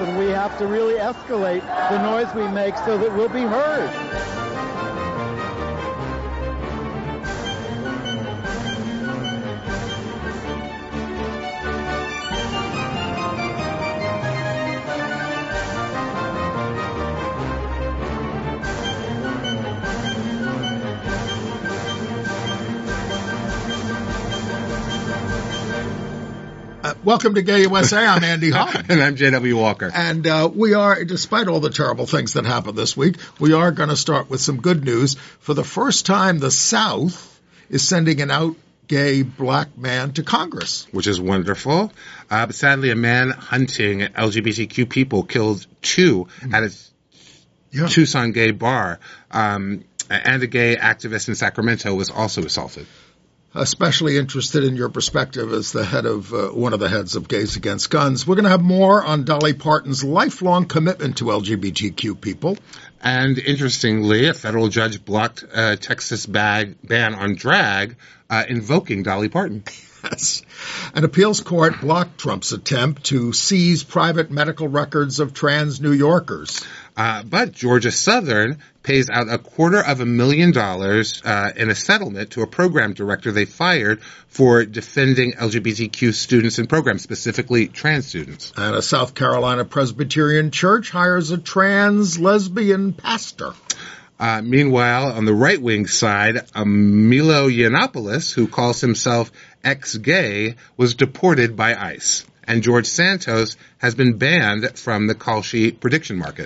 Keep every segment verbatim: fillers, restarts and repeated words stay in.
and we have to really escalate the noise we make so that we'll be heard. Uh, welcome to Gay U S A. I'm Andy Hobb. And I'm J W. Walker. And uh, we are, despite all the terrible things that happened this week, we are going to start with some good news. For the first time, the South is sending an out gay black man to Congress. Which is wonderful. Uh, but sadly, a man hunting L G B T Q people killed two mm. at a yeah. Tucson gay bar. Um, and a gay activist in Sacramento was also assaulted. Especially interested in your perspective as the head of uh, one of the heads of Gays Against Guns. We're going to have more on Dolly Parton's lifelong commitment to L G B T Q people. And interestingly, a federal judge blocked a Texas bag ban on drag, uh, invoking Dolly Parton. Yes. An appeals court blocked Trump's attempt to seize private medical records of trans New Yorkers. Uh, but Georgia Southern pays out a quarter of a million dollars uh, in a settlement to a program director they fired for defending L G B T Q students in programs, specifically trans students. And a South Carolina Presbyterian church hires a trans lesbian pastor. Uh, meanwhile, on the right-wing side, um, Milo Yiannopoulos, who calls himself ex-gay, was deported by ICE. And George Santos has been banned from the Kalshi prediction market.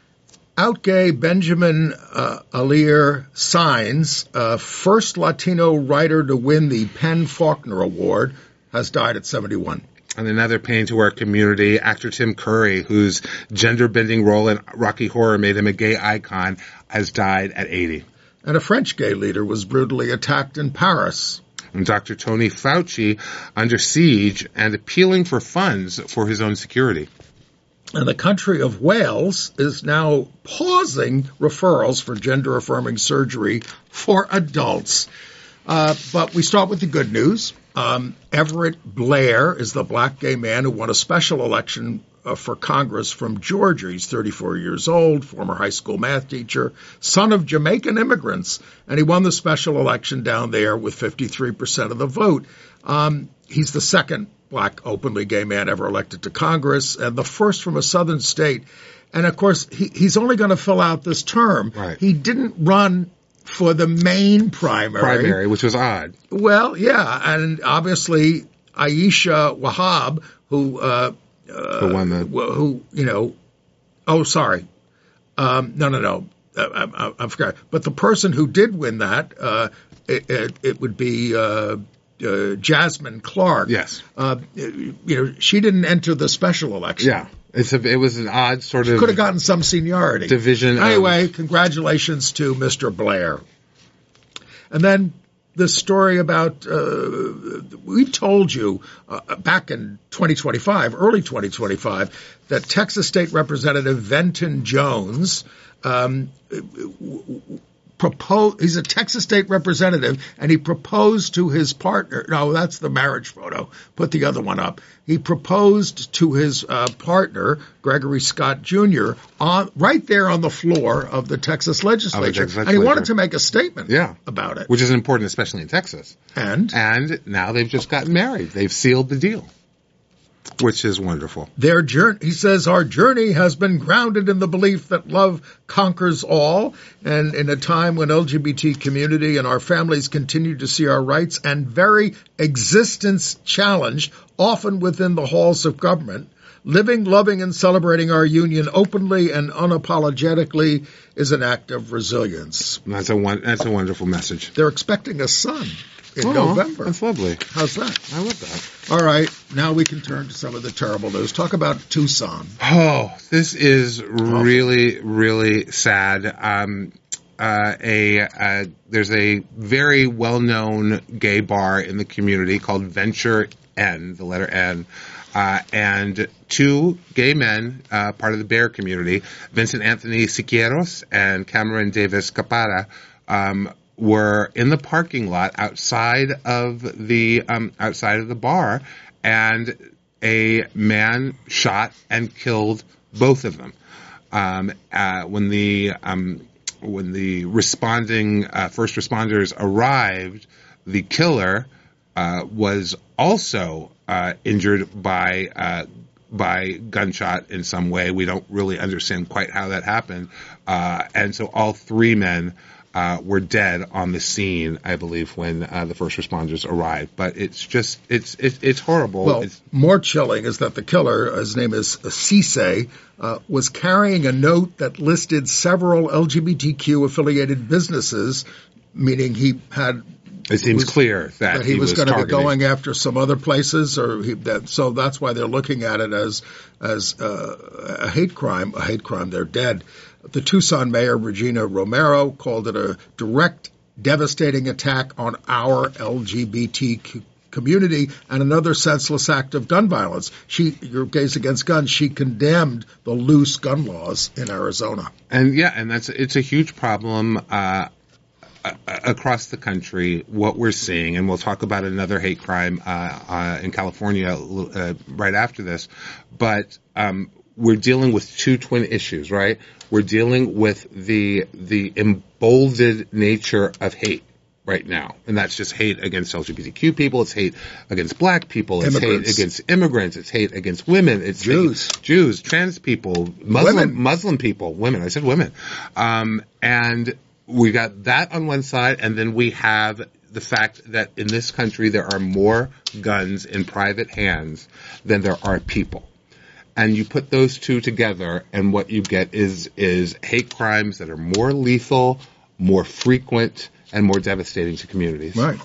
Out gay Benjamin uh, Alir Saenz, uh, first Latino writer to win the Penn Faulkner Award, has died at seventy-one. And another pain to our community, actor Tim Curry, whose gender-bending role in Rocky Horror made him a gay icon, has died at eighty. And a French gay leader was brutally attacked in Paris. And Doctor Tony Fauci under siege and appealing for funds for his own security. And the country of Wales is now pausing referrals for gender-affirming surgery for adults. Uh, but we start with the good news. Um, Everett Blair is the black gay man who won a special election uh, for Congress from Georgia. He's thirty-four years old, former high school math teacher, son of Jamaican immigrants, and he won the special election down there with fifty-three percent of the vote. Um, he's the second black openly gay man ever elected to Congress, and the first from a southern state. And, of course, he, he's only going to fill out this term. Right. He didn't run for the main primary. Primary, which was odd. Well, yeah, and obviously Aisha Wahab, who, uh, uh, who won the, who, you know, oh, sorry, um, no, no, no, I, I, I forgot. But the person who did win that, uh, it, it, it would be uh, uh, Jasmine Clark. Yes, uh, you know, she didn't enter the special election. Yeah. It's a, it was an odd sort she of... could have gotten some seniority. Division. Anyway, of... congratulations to Mister Blair. And then the story about, uh, we told you uh, back in twenty twenty-five, early twenty twenty-five, that Texas State Representative Venton Jones um, proposed, he's a Texas State representative, and he proposed to his partner, no, that's the marriage photo, put the other one up. He proposed to his uh, partner, Gregory Scott Junior, on, right there on the floor of the Texas legislature. Oh, the and he wanted to make a statement yeah. about it. Which is important, especially in Texas. And? And now they've just gotten married. They've sealed the deal, which is wonderful. Their journey, he says, our journey has been grounded in the belief that love conquers all. And in a time when L G B T community and our families continue to see our rights and very existence challenged, often within the halls of government, living, loving, and celebrating our union openly and unapologetically is an act of resilience. That's a one, that's a wonderful message. They're expecting a son in oh, November. That's lovely. How's that? I love that. All right. Now we can turn to some of the terrible news. Talk about Tucson. Oh, this is really, really sad. Um, uh, a, uh, there's a very well-known gay bar in the community called Venture N, the letter N. Uh, and two gay men, uh, part of the bear community, Vincent Anthony Siqueiros and Cameron Davis Capada, um, were in the parking lot outside of the, um, outside of the bar, and a man shot and killed both of them. Um, uh, when the um, when the responding uh, first responders arrived, the killer uh, was also uh, injured by uh, by gunshot in some way. We don't really understand quite how that happened, uh, and so all three men uh, were dead on the scene, I believe, when uh, the first responders arrived. But it's just it's it's, it's horrible. Well, it's, more chilling is that the killer, his name is Cisse, uh, was carrying a note that listed several L G B T Q affiliated businesses, meaning he had. It seems was, clear that, that he, he was, was going to be targeting. going after some other places, or he, that, so that's why they're looking at it as as uh, a hate crime. A hate crime. They're dead. The Tucson mayor Regina Romero called it a direct, devastating attack on our L G B T Q community and another senseless act of gun violence. She, your gaze against guns, she condemned the loose gun laws in Arizona. And yeah, and that's it's a huge problem. Uh, across the country, what we're seeing, and we'll talk about another hate crime uh, uh, in California uh, right after this, but um, we're dealing with two twin issues, right? We're dealing with the the emboldened nature of hate right now, and that's just hate against L G B T Q people, it's hate against black people, it's Immigrants. hate against immigrants, it's hate against women, it's Jews, hate, Jews, trans people, Muslim women. Muslim people, women. I said women, um, and we got that on one side, and then we have the fact that in this country there are more guns in private hands than there are people. And you put those two together, and what you get is is hate crimes that are more lethal, more frequent, and more devastating to communities. Right.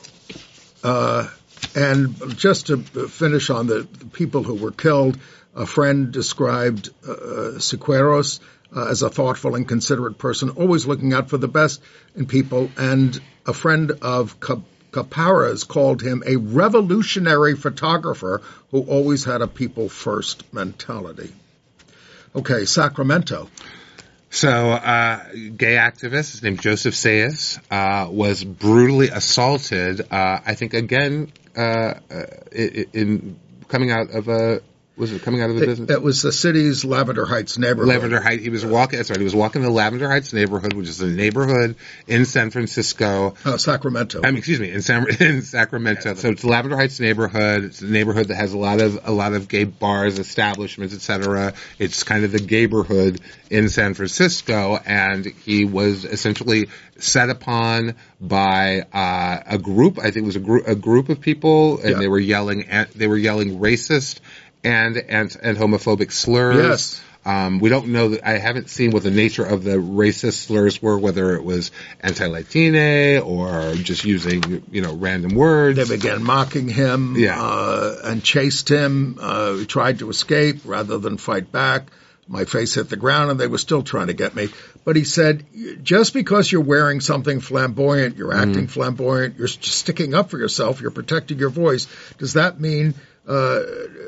Uh, and just to finish on the, the people who were killed, a friend described uh, Siqueiros Uh, as a thoughtful and considerate person, always looking out for the best in people. And a friend of Cap- Capara's called him a revolutionary photographer who always had a people-first mentality. Okay, Sacramento. So, uh, gay activist, his name Joseph Sayas, uh, was brutally assaulted, uh, I think again, uh, uh, in coming out of a, Was it coming out of the business? It, it was the city's Lavender Heights neighborhood. Lavender Heights. He was walking. That's right. He was walking the Lavender Heights neighborhood, which is a neighborhood in San Francisco. Uh, Sacramento. I mean, excuse me, in, San, in Sacramento. So it's the Lavender Heights neighborhood. It's a neighborhood that has a lot of a lot of gay bars, establishments, et cetera. It's kind of the gayborhood in San Francisco, and he was essentially set upon by uh, a group. I think it was a group a group of people, and yeah. they were yelling. They were yelling racist and and and homophobic slurs. Yes. Um, we don't know that. I haven't seen what the nature of the racist slurs were, whether it was anti-Latine or just using, you know, random words. They began mocking him, Yeah. uh, and chased him. Uh, he tried to escape rather than fight back. My face hit the ground, and they were still trying to get me. But he said, just because you're wearing something flamboyant, you're acting mm. flamboyant, you're sticking up for yourself, you're protecting your voice, does that mean uh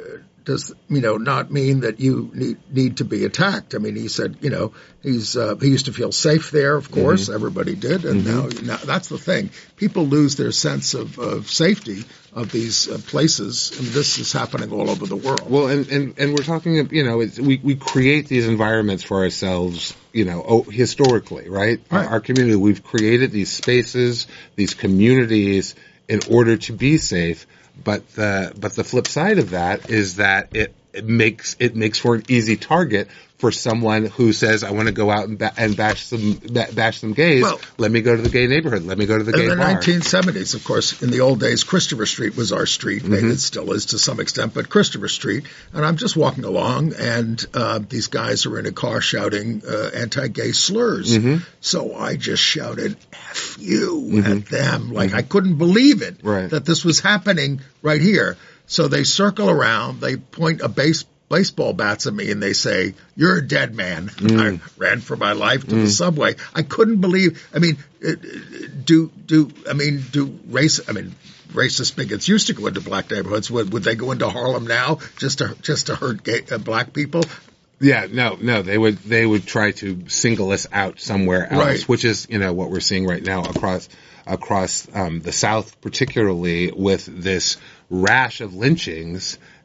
does, you know, not mean that you need, need to be attacked? I mean, he said, you know, he's uh, he used to feel safe there, of course. Mm-hmm. Everybody did. And mm-hmm. now, now that's the thing. People lose their sense of, of safety of these uh, places. And this is happening all over the world. Well, and, and, and we're talking, you know, it's, we, we create these environments for ourselves, you know, oh, historically, right? right. Our, our community, we've created these spaces, these communities in order to be safe. But the but the flip side of that is that it, it makes it makes for an easy target for someone who says, "I want to go out and, ba- and bash some bash some gays. Well, let me go to the gay neighborhood. Let me go to the gay bar." In the nineteen seventies, of course, in the old days, Christopher Street was our street. Mm-hmm. Maybe it still is to some extent, but Christopher Street. And I'm just walking along, and uh, these guys are in a car shouting uh, anti-gay slurs. Mm-hmm. So I just shouted "F you" mm-hmm. at them, like mm-hmm. I couldn't believe it right. that this was happening right here. So they circle around, they point a base. baseball bats at me and they say, "You're a dead man." Mm. I ran for my life to mm. the subway. I couldn't believe, I mean, do, do, I mean, do race, I mean, racist bigots used to go into black neighborhoods. Would, would they go into Harlem now just to, just to hurt gay, uh, black people? Yeah, no, no, they would, they would try to single us out somewhere else, right. which is, you know, what we're seeing right now across, across, um, the South, particularly with this rash of lynchings.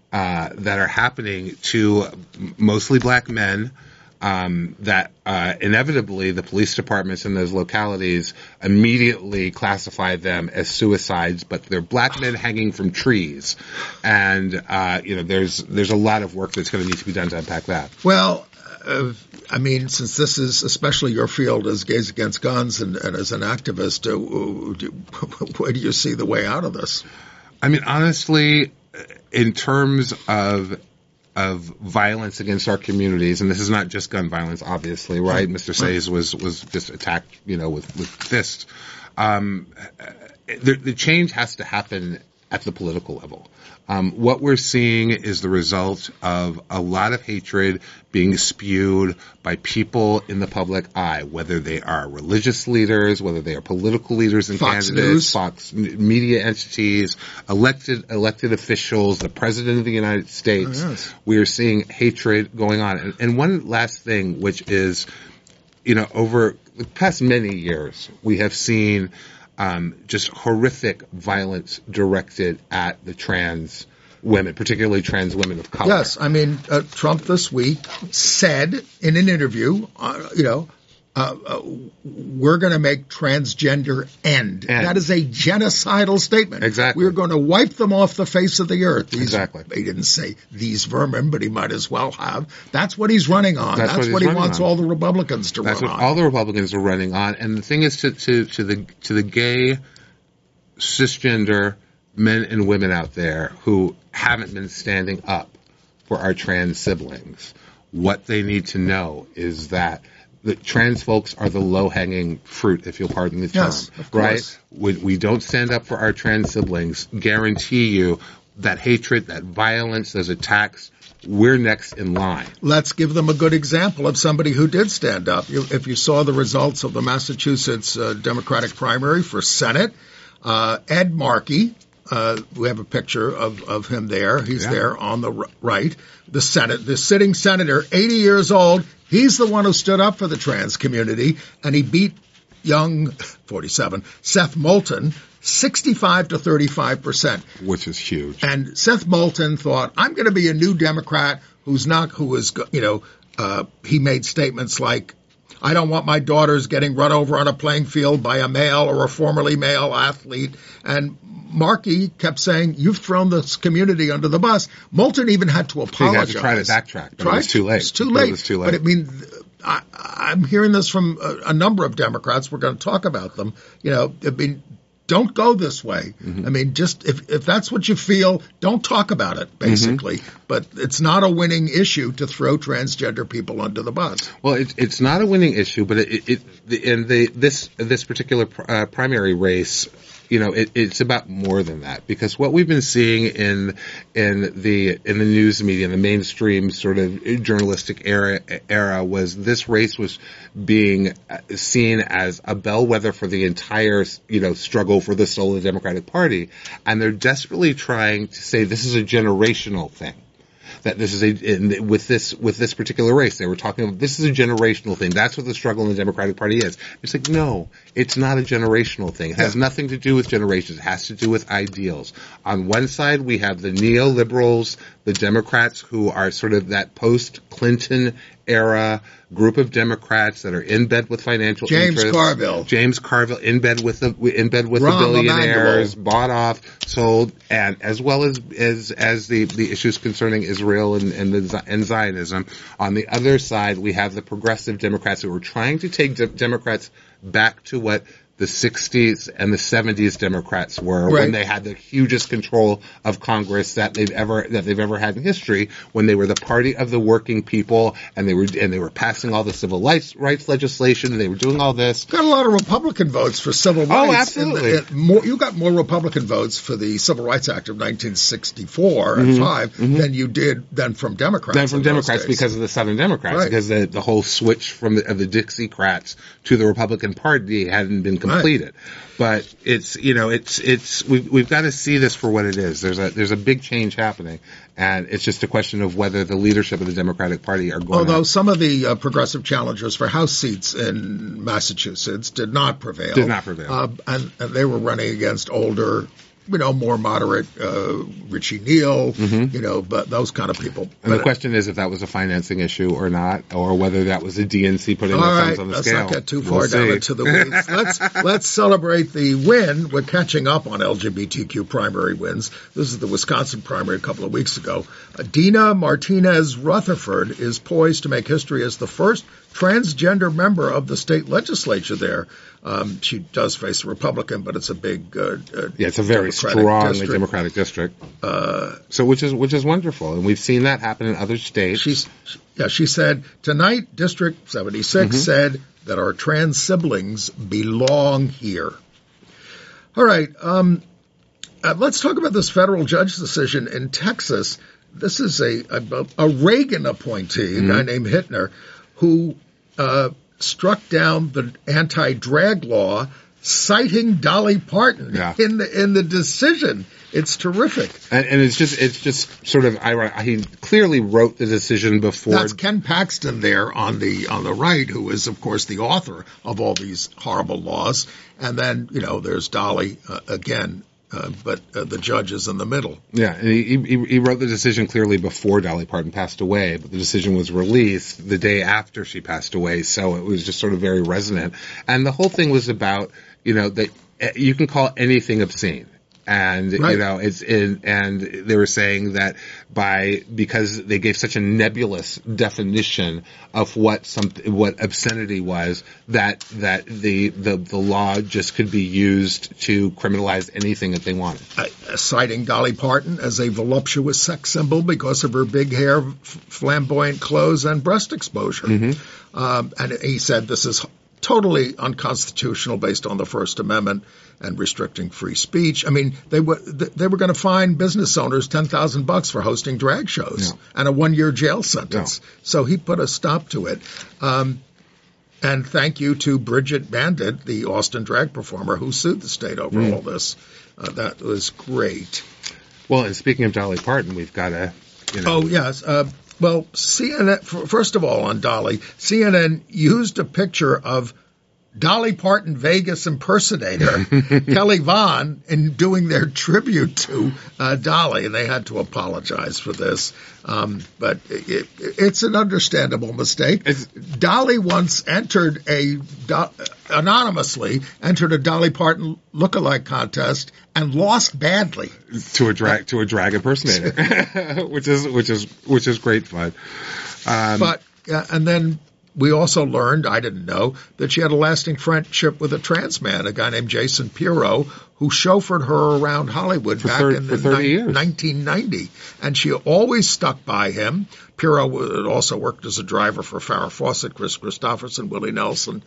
uh, that are happening to mostly black men. Um, that uh, inevitably the police departments in those localities immediately classify them as suicides, but they're black men hanging from trees, and uh, you know there's there's a lot of work that's going to need to be done to unpack that. Well, uh, I mean, since this is especially your field as Gays Against Guns and, and as an activist, uh, do, where do you see the way out of this? I mean, honestly, in terms of of violence against our communities, and this is not just gun violence, obviously, right? Mister Sayes was, was just attacked, you know, with, with fists. Um, the, the change has to happen at the political level. Um, what we're seeing is the result of a lot of hatred being spewed by people in the public eye, whether they are religious leaders, whether they are political leaders and Fox candidates, News. Fox media entities, elected elected officials, the President of the United States. Oh, yes. We are seeing hatred going on. And, and one last thing, which is, you know, over the past many years, we have seen Um, just horrific violence directed at the trans women, particularly trans women of color. Yes, I mean, uh, Trump this week said in an interview, uh, you know, uh, uh, we're going to make transgender end. End. That is a genocidal statement. Exactly. We're going to wipe them off the face of the earth. These, Exactly. He didn't say these vermin, but he might as well have. That's what he's running on. That's That's, what he's what he running wants on. all the Republicans to That's run what on. all the Republicans are running on. And the thing is to, to, to the to the gay cisgender men and women out there who haven't been standing up for our trans siblings, what they need to know is that the trans folks are the low-hanging fruit, if you'll pardon the term, Yes, of course. right? When we don't stand up for our trans siblings, guarantee you that hatred, that violence, those attacks, we're next in line. Let's give them a good example of somebody who did stand up. You, if you saw the results of the Massachusetts uh, Democratic primary for Senate, uh, Ed Markey, uh, we have a picture of, of him there. He's Yeah. there on the r- right. The Senate, the sitting senator, eighty years old. He's the one who stood up for the trans community, and he beat young, forty-seven, Seth Moulton, sixty-five to thirty-five percent. Which is huge. And Seth Moulton thought, I'm going to be a new Democrat who's not, who is, you know, uh, he made statements like, I don't want my daughters getting run over on a playing field by a male or a formerly male athlete. And Markey kept saying, you've thrown this community under the bus. Moulton even had to He apologize. had to try to backtrack, but Tried it was too late. It's too But late. It was too late. But I mean, I, I'm hearing this from a, a number of Democrats. We're going to talk about them. You know, I mean, don't go this way. Mm-hmm. I mean, just if, if that's what you feel, don't talk about it, basically. Mm-hmm. But it's not a winning issue to throw transgender people under the bus. Well, it, it's not a winning issue, but it, it, it in the this this particular uh, primary race, you know, it, it's about more than that, because what we've been seeing in in the in the news media, in the mainstream sort of journalistic era era was this race was being seen as a bellwether for the entire, you know, struggle for the soul of the Democratic Party, and they're desperately trying to say this is a generational thing. That this is a in, with this with this particular race, they were talking about this is a generational thing. That's what the struggle in the Democratic Party is. It's like, no, it's not a generational thing. It has Yeah. nothing to do with generations. It has to do with ideals. On one side, we have the neoliberals, the Democrats, who are sort of that post-Clinton era group of Democrats that are in bed with financial James interests. Carville. James Carville in bed with the in bed with Rahm the billionaires, Emanuel. bought off, sold, and as well as as as the the issues concerning Israel and and, the, and Zionism. On the other side, we have the progressive Democrats who are trying to take de- Democrats back to what the sixties and the seventies Democrats were, Right. when they had the hugest control of Congress that they've ever that they've ever had in history, when they were the party of the working people, and they were and they were passing all the civil rights, rights legislation, and they were doing all this. Got a lot of Republican votes for civil Oh, rights. absolutely. In the- in more, you got more Republican votes for the Civil Rights Act of nineteen sixty-four and five than you did than from Democrats. Then from in those Democrats days. because of the Southern Democrats, Right. because the the whole switch from the, of the Dixiecrats to the Republican Party hadn't been completed. But it's you know it's it's we've we've got to see this for what it is. There's a there's a big change happening, and it's just a question of whether the leadership of the Democratic Party are going. Although to, some of the uh, progressive challengers for House seats in Massachusetts did not prevail. Did not prevail. Uh, and, and they were running against older you know, more moderate, uh, Richie Neal, Mm-hmm. you know, but those kind of people. And But the question is if that was a financing issue or not, or whether that was a D N C putting all their right, thumbs on the let's scale. not get too We'll far down see. into the weeds. Let's let's celebrate the win. We're catching up on L G B T Q primary wins. This is the Wisconsin primary a couple of weeks ago. Uh, Dina Martinez Rutherford is poised to make history as the first transgender member of the state legislature there. Um, she does face a Republican, but it's a big, uh, uh, Yeah, it's a very Democratic strongly district. Democratic district. Uh, so which is which is wonderful, and we've seen that happen in other states. She's, yeah, she said, tonight, District seventy-six Mm-hmm. said that our trans siblings belong here. All right, um, uh, let's talk about this federal judge decision in Texas. This is a, a, a Reagan appointee, Mm-hmm. a guy named Hittner, who uh, struck down the anti-drag law, citing Dolly Parton Yeah. in the in the decision. It's terrific. and, and it's just it's just sort of ironic. He clearly wrote the decision before. That's Ken Paxton there on the on the right, who is, of course, the author of all these horrible laws. And then, you know, there's Dolly uh, again, uh, but uh, the judge is in the middle. Yeah, and he, he he wrote the decision clearly before Dolly Parton passed away, but the decision was released the day after she passed away, so it was just sort of very resonant. And the whole thing was about, you know, that uh, you can call anything obscene. And, Right. you know, it's in, and they were saying that by, because they gave such a nebulous definition of what some, what obscenity was, that, that the, the, the law just could be used to criminalize anything that they wanted. Uh, citing Dolly Parton as a voluptuous sex symbol because of her big hair, f- flamboyant clothes, and breast exposure. Mm-hmm. Um, and he said this is totally unconstitutional based on the First Amendment and restricting free speech. I mean, they were they were going to fine business owners ten thousand bucks for hosting drag shows Yeah. and a one year jail sentence. Yeah. So he put a stop to it. Um, and thank you to Bridget Bandit, the Austin drag performer, who sued the state over Mm. all this. Uh, that was great. Well, and speaking of Dolly Parton, we've got to, you know. Oh, yes. Uh, well, C N N, f- first of all, on Dolly, C N N used a picture of Dolly Parton Vegas impersonator Kelly Vaughn in doing their tribute to uh, Dolly, and they had to apologize for this. Um, but it, it, it's an understandable mistake. It's- Dolly once entered a do, anonymously entered a Dolly Parton lookalike contest and lost badly. to a drag to a drag impersonator, which is which is which is great fun. Um, But uh, and then we also learned, I didn't know, that she had a lasting friendship with a trans man, a guy named Jason Pirro, who chauffeured her around Hollywood For back thir- in for the thirty ni- years. nineteen ninety. And she always stuck by him. Pirro would- also worked as a driver for Farrah Fawcett, Chris Christopherson, Willie Nelson.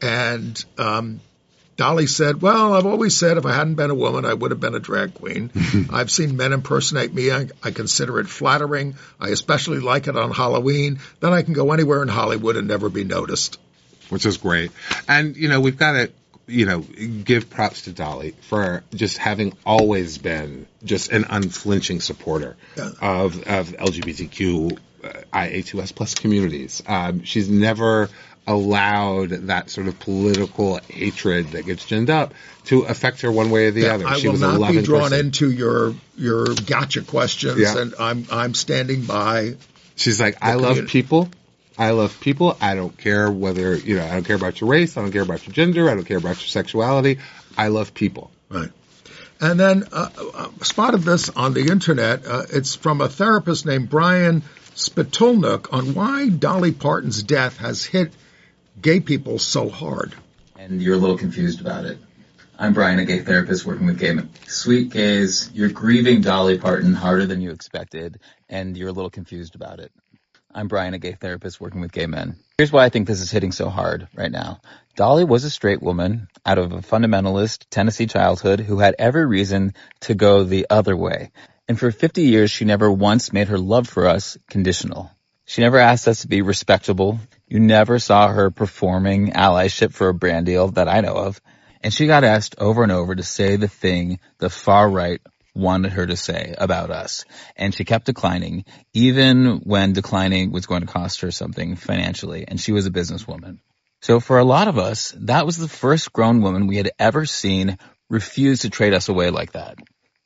And um, Dolly said, well, I've always said if I hadn't been a woman, I would have been a drag queen. I've seen men impersonate me. I, I consider it flattering. I especially like it on Halloween. Then I can go anywhere in Hollywood and never be noticed. which is great. And, you know, we've got to, you know, give props to Dolly for just having always been just an unflinching supporter Yeah. of, of L G B T Q uh, I A two S plus communities. Um, she's never allowed that sort of political hatred that gets ginned up to affect her one way or the Yeah, other. I She will was a not loving be drawn person. into your your gotcha questions, Yeah. and I'm I'm standing by. She's like, I love community. people. I love people. I don't care whether, you know, I don't care about your race. I don't care about your gender. I don't care about your sexuality. I love people. Right. And then uh, uh, spotted this on the internet. Uh, it's from a therapist named Brian Spitulnik on why Dolly Parton's death has hit gay people so hard. And you're a little confused about it. I'm Brian, a gay therapist working with gay men. Sweet gays, you're grieving Dolly Parton harder than you expected, and you're a little confused about it. I'm Brian, a gay therapist working with gay men. Here's why I think this is hitting so hard right now. Dolly was a straight woman out of a fundamentalist Tennessee childhood who had every reason to go the other way. And for fifty years, she never once made her love for us conditional. She never asked us to be respectable. You never saw her performing allyship for a brand deal that I know of. And she got asked over and over to say the thing the far right wanted her to say about us. And she kept declining, even when declining was going to cost her something financially. And she was a businesswoman. So for a lot of us, that was the first grown woman we had ever seen refuse to trade us away like that.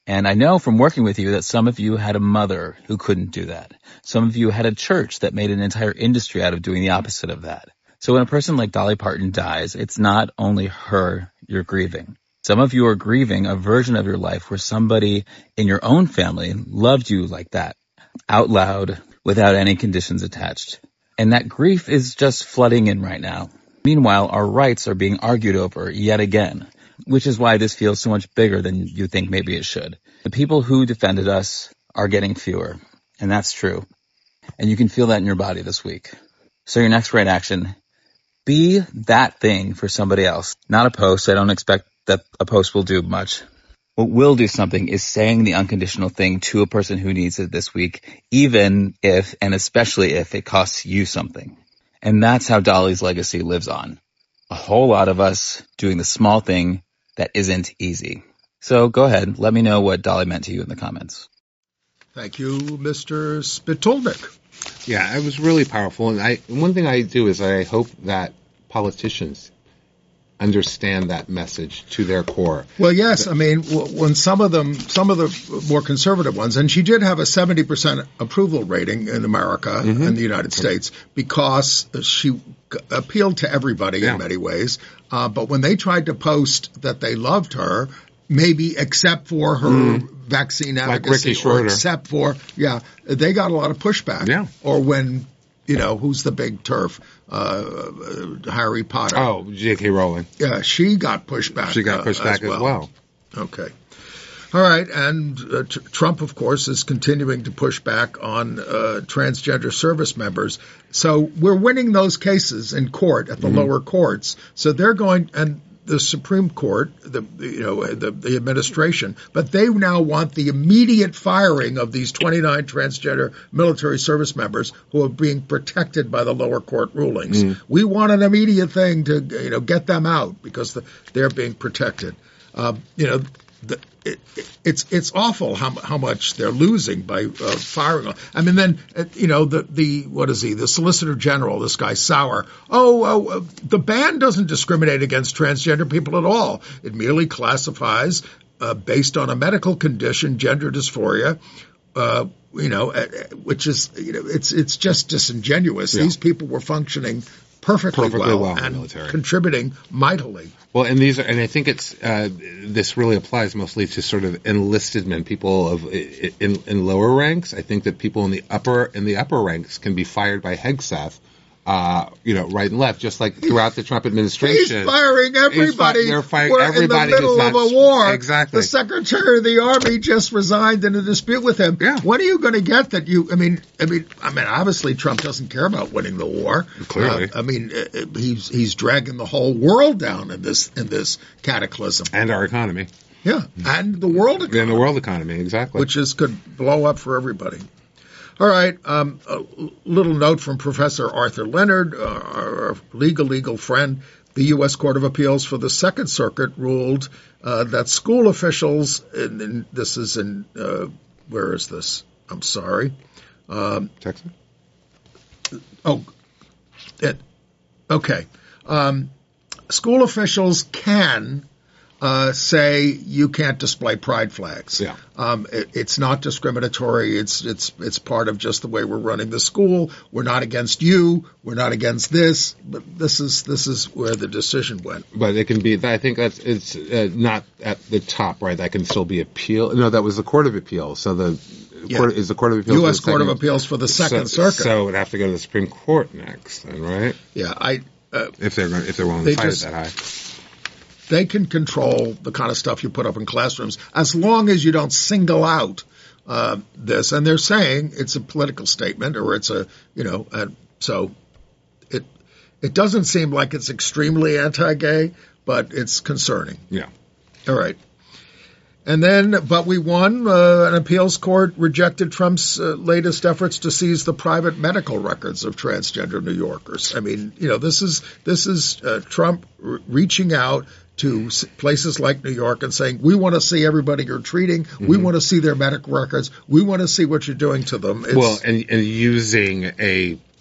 And I know from working with you that some of you had a mother who couldn't do that. Some of you had a church that made an entire industry out of doing the opposite of that. So when a person like Dolly Parton dies, it's not only her you're grieving. Some of you are grieving a version of your life where somebody in your own family loved you like that, out loud, without any conditions attached. And that grief is just flooding in right now. Meanwhile, our rights are being argued over yet again, which is why this feels so much bigger than you think maybe it should. The people who defended us are getting fewer, and that's true. And you can feel that in your body this week. So your next right action, be that thing for somebody else. Not a post. I don't expect that a post will do much. What will do something is saying the unconditional thing to a person who needs it this week, even if, and especially if, it costs you something. And that's how Dolly's legacy lives on. A whole lot of us doing the small thing that isn't easy. So go ahead, let me know what Dolly meant to you in the comments. Thank you, Mister Spitulnik. Yeah, it was really powerful. And I, one thing I do is I hope that politicians understand that message to their core. Well, yes. I mean, when some of them, some of the more conservative ones, and she did have a seventy percent approval rating in America, mm-hmm. in the United States, because she appealed to everybody yeah. in many ways. Uh, but when they tried to post that they loved her, maybe except for her mm. vaccine advocacy, like Ricky Schroeder. Or except for, yeah, they got a lot of pushback. Yeah. Or when, you know, who's the big turf? Uh, Harry Potter. Oh, J K. Rowling. Yeah, she got pushed back. She got pushed uh, back as well. as well. Okay. All right. And uh, t- Trump, of course, is continuing to push back on uh, transgender service members. So we're winning those cases in court at the mm-hmm. lower courts. So they're going, and the Supreme Court, the you know the, the administration, but they now want the immediate firing of these twenty-nine transgender military service members who are being protected by the lower court rulings. Mm. We want an immediate thing to you know get them out because the, they're being protected. Uh, you know. The, it, it's it's awful how how much they're losing by uh, firing. I mean, then uh, you know the the what is he? The Solicitor General, this guy Sauer. Oh, uh, the ban doesn't discriminate against transgender people at all. It merely classifies uh, based on a medical condition, gender dysphoria. Uh, you know, uh, which is you know it's it's just disingenuous. Yeah. These people were functioning perfectly, perfectly well, well and military. contributing mightily. Well, and these are, and I think it's uh, this really applies mostly to sort of enlisted men, people of in, in lower ranks. I think that people in the upper in the upper ranks can be fired by Hegseth, uh, you know, right and left, just like throughout the Trump administration. He's firing everybody. He's fi- they're firing We're everybody in the middle not, of a war. Exactly. The Secretary of the Army just resigned in a dispute with him. Yeah. When are you going to get that? You, I mean, I mean, I mean, obviously Trump doesn't care about winning the war. Clearly, uh, I mean, uh, he's he's dragging the whole world down in this in this cataclysm and our economy. Yeah, and the world economy. And the world economy, exactly. Which is could blow up for everybody. All right, um, a little note from Professor Arthur Leonard, uh, our legal, legal friend. The U S Court of Appeals for the Second Circuit ruled uh, that school officials, and, and this is in, uh, where is this? I'm sorry. Um, Texas? Oh, it, okay. Um, school officials can Uh, say you can't display pride flags. Yeah. Um, it, it's not discriminatory. It's it's it's part of just the way we're running the school. We're not against you. We're not against this. But this is this is where the decision went. But it can be. I think that's it's uh, not at the top, right? That can still be appealed. No, that was the Court of Appeals. So the yeah. court, is the Court of Appeals. U S Court of Appeals for the Second so, Circuit. So it would have to go to the Supreme Court next, then, right? Yeah, I. Uh, if they're if they're willing to fight just, it that high. They can control the kind of stuff you put up in classrooms as long as you don't single out uh, this. And they're saying it's a political statement or it's a, you know, uh, so it it doesn't seem like it's extremely anti-gay, but it's concerning. Yeah. All right. And then, but we won. Uh, an appeals court rejected Trump's uh, latest efforts to seize the private medical records of transgender New Yorkers. I mean, you know, this is this is uh, Trump r- reaching out to places like New York and saying, we want to see everybody you're treating. Mm-hmm. We want to see their medical records. We want to see what you're doing to them. It's, well, and, and using a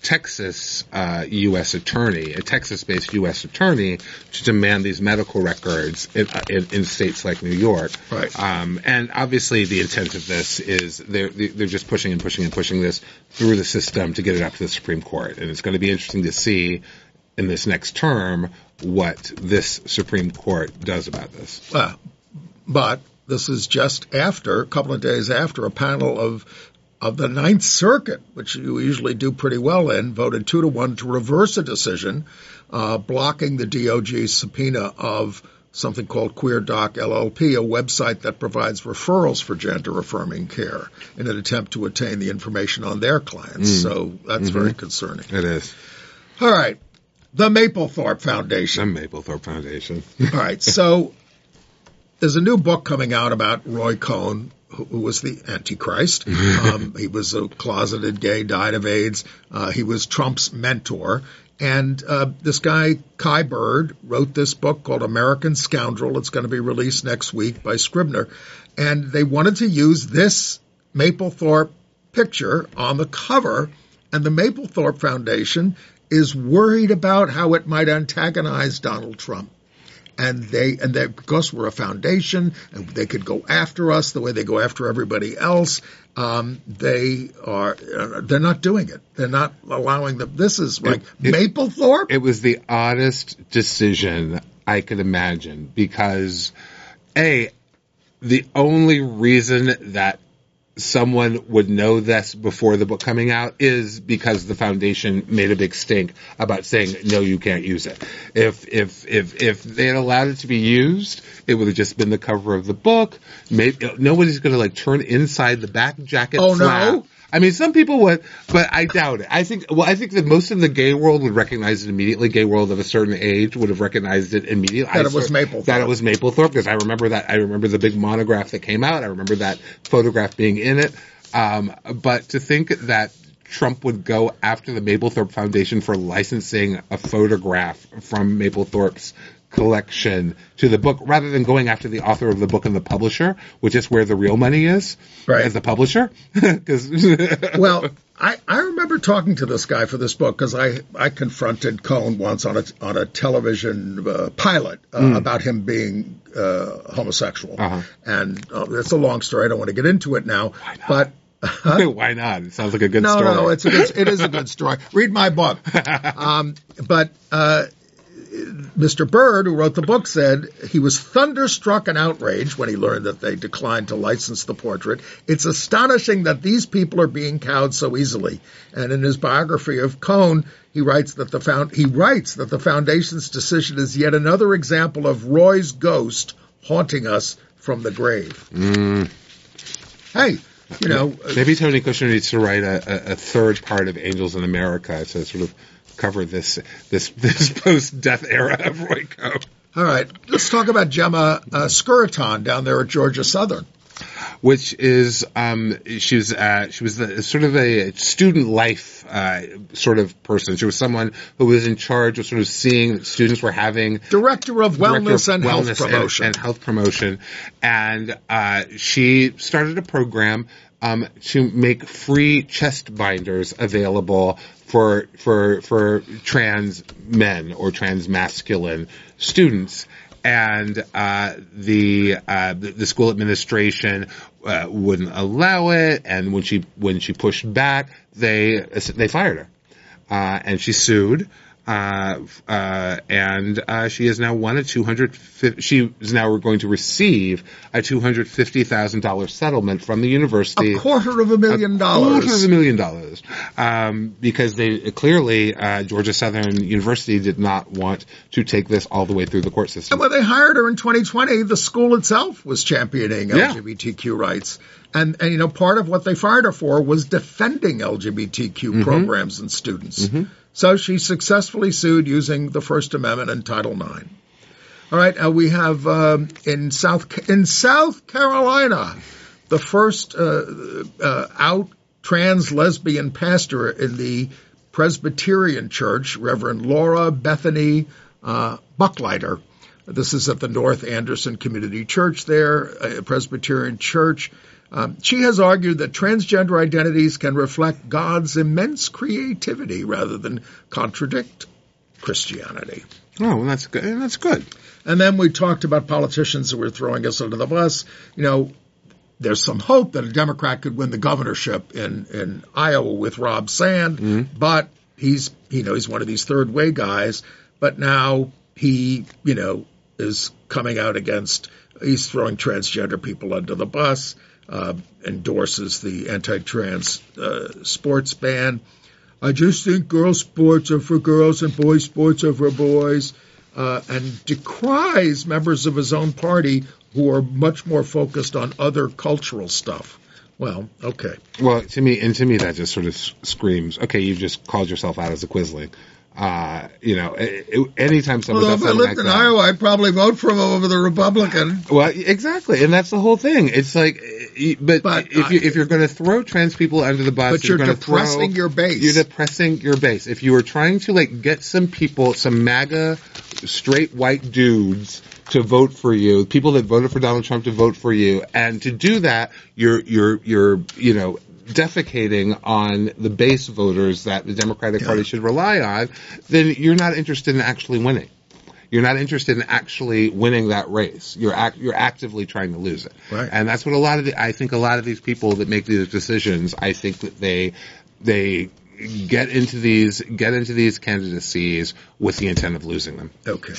Texas uh, U S attorney, a Texas-based U S attorney, to demand these medical records in, in, in states like New York. Right. Um, and obviously, the intent of this is they're they're just pushing and pushing and pushing this through the system to get it up to the Supreme Court. And it's going to be interesting to see in this next term what this Supreme Court does about this. Uh, but this is just after, a couple of days after, a panel of of the Ninth Circuit, which you usually do pretty well in, voted two to one to reverse a decision uh, blocking the D O G's subpoena of something called QueerDoc L L P, a website that provides referrals for gender-affirming care in an attempt to attain the information on their clients. Mm. So that's mm-hmm. very concerning. It is. All right. The Mapplethorpe Foundation. The Mapplethorpe Foundation. All right. So there's a new book coming out about Roy Cohn, who was the Antichrist. Um, he was a closeted gay, died of AIDS. Uh, he was Trump's mentor. And uh, this guy, Kai Bird, wrote this book called American Scoundrel. It's going to be released next week by Scribner. And they wanted to use this Mapplethorpe picture on the cover. And the Mapplethorpe Foundation is worried about how it might antagonize Donald Trump. And they, and they, because we're a foundation and they could go after us the way they go after everybody else, um, they are, uh, they're not doing it. They're not allowing them. This is like it, it, Mapplethorpe. It was the oddest decision I could imagine because, A, the only reason that someone would know this before the book coming out is because the foundation made a big stink about saying, no, you can't use it. If, if, if, if they had allowed it to be used, it would have just been the cover of the book. Maybe, nobody's going to like turn inside the back jacket oh, flap. No? I mean, some people would, but I doubt it. I think, well, I think that most of the gay world would recognize it immediately. Gay world of a certain age would have recognized it immediately. That I it was swear, Mapplethorpe. That it was Mapplethorpe, because I remember that, I remember the big monograph that came out. I remember that photograph being in it. Um, but to think that Trump would go after the Mapplethorpe Foundation for licensing a photograph from Mapplethorpe's collection to the book, rather than going after the author of the book and the publisher, which is where the real money is, right, as the publisher. Well, I, I remember talking to this guy for this book because I, I confronted Cohn once on a on a television uh, pilot uh, mm. about him being uh, homosexual, uh-huh. and uh, it's a long story. I don't want to get into it now, but. Huh? Why not? It sounds like a good no, story. No, no, it's a good, it is a good story. Read my book. Um, but uh, Mister Bird, who wrote the book, said he was thunderstruck and outraged when he learned that they declined to license the portrait. It's astonishing that these people are being cowed so easily. And in his biography of Cohn, he writes that the found, he writes that the foundation's decision is yet another example of Roy's ghost haunting us from the grave. Mm. Hey. You know, maybe Tony Kushner needs to write a, a, a third part of Angels in America to sort of cover this this this post-death era of Roy Cohn. All right, let's talk about Gemma uh, Skuraton down there at Georgia Southern, which is um, she was uh, she was the, sort of a student life uh, sort of person. She was someone who was in charge of sort of seeing that students were having director of wellness director of and wellness health promotion and, and health promotion, and uh, she started a program um, to make free chest binders available for for for trans men or trans masculine students. And uh, the, uh, the the school administration uh, wouldn't allow it, and when she when she pushed back, they they fired her, uh, and she sued, uh, uh, and uh, she has now won a two hundred. She is now going to receive a two hundred fifty thousand dollars settlement from the university. A quarter of a million a dollars. Quarter of a million dollars, um, because they clearly uh, Georgia Southern University did not want to take this all the way through the court system. And when they hired her in twenty twenty, the school itself was championing yeah. L G B T Q rights. And, and, you know, part of what they fired her for was defending L G B T Q mm-hmm. programs and students. Mm-hmm. So she successfully sued using the First Amendment and Title nine. All right, uh, we have um, in South in South Carolina the first uh, uh, out trans lesbian pastor in the Presbyterian Church, Reverend Laura Bethany uh, Bucklighter. This is at the North Anderson Community Church there, a Presbyterian church. Um, she has argued that transgender identities can reflect God's immense creativity rather than contradict Christianity. Oh, well, that's good. That's good. And then we talked about politicians who were throwing us under the bus. You know, there's some hope that a Democrat could win the governorship in, in Iowa with Rob Sand, mm-hmm. but he's, you know, he's one of these third way guys. But now he, you know, is coming out against, he's throwing transgender people under the bus, uh, endorses the anti-trans uh, sports ban. I just think girls' sports are for girls and boys' sports are for boys, uh, and decries members of his own party who are much more focused on other cultural stuff. Well, okay. Well, to me, and to me, that just sort of screams, okay, you've just called yourself out as a Quisling. Uh, you know, it, it, anytime someone Although does if I lived like in that, Iowa, I'd probably vote for him over the Republican. Well, exactly, and that's the whole thing. It's like, but, but if, you, if you're going to throw trans people under the bus, but you're, you're going to depressing throw, your base. You're depressing your base. If you were trying to like get some people, some MAGA straight white dudes to vote for you, people that voted for Donald Trump to vote for you, and to do that, you're you're you're you know. defecating on the base voters that the Democratic yeah. Party should rely on, then you're not interested in actually winning. You're not interested in actually winning that race. You're act, you're actively trying to lose it. Right. And that's what a lot of the, I think a lot of these people that make these decisions, I think that they they get into these get into these candidacies with the intent of losing them. Okay.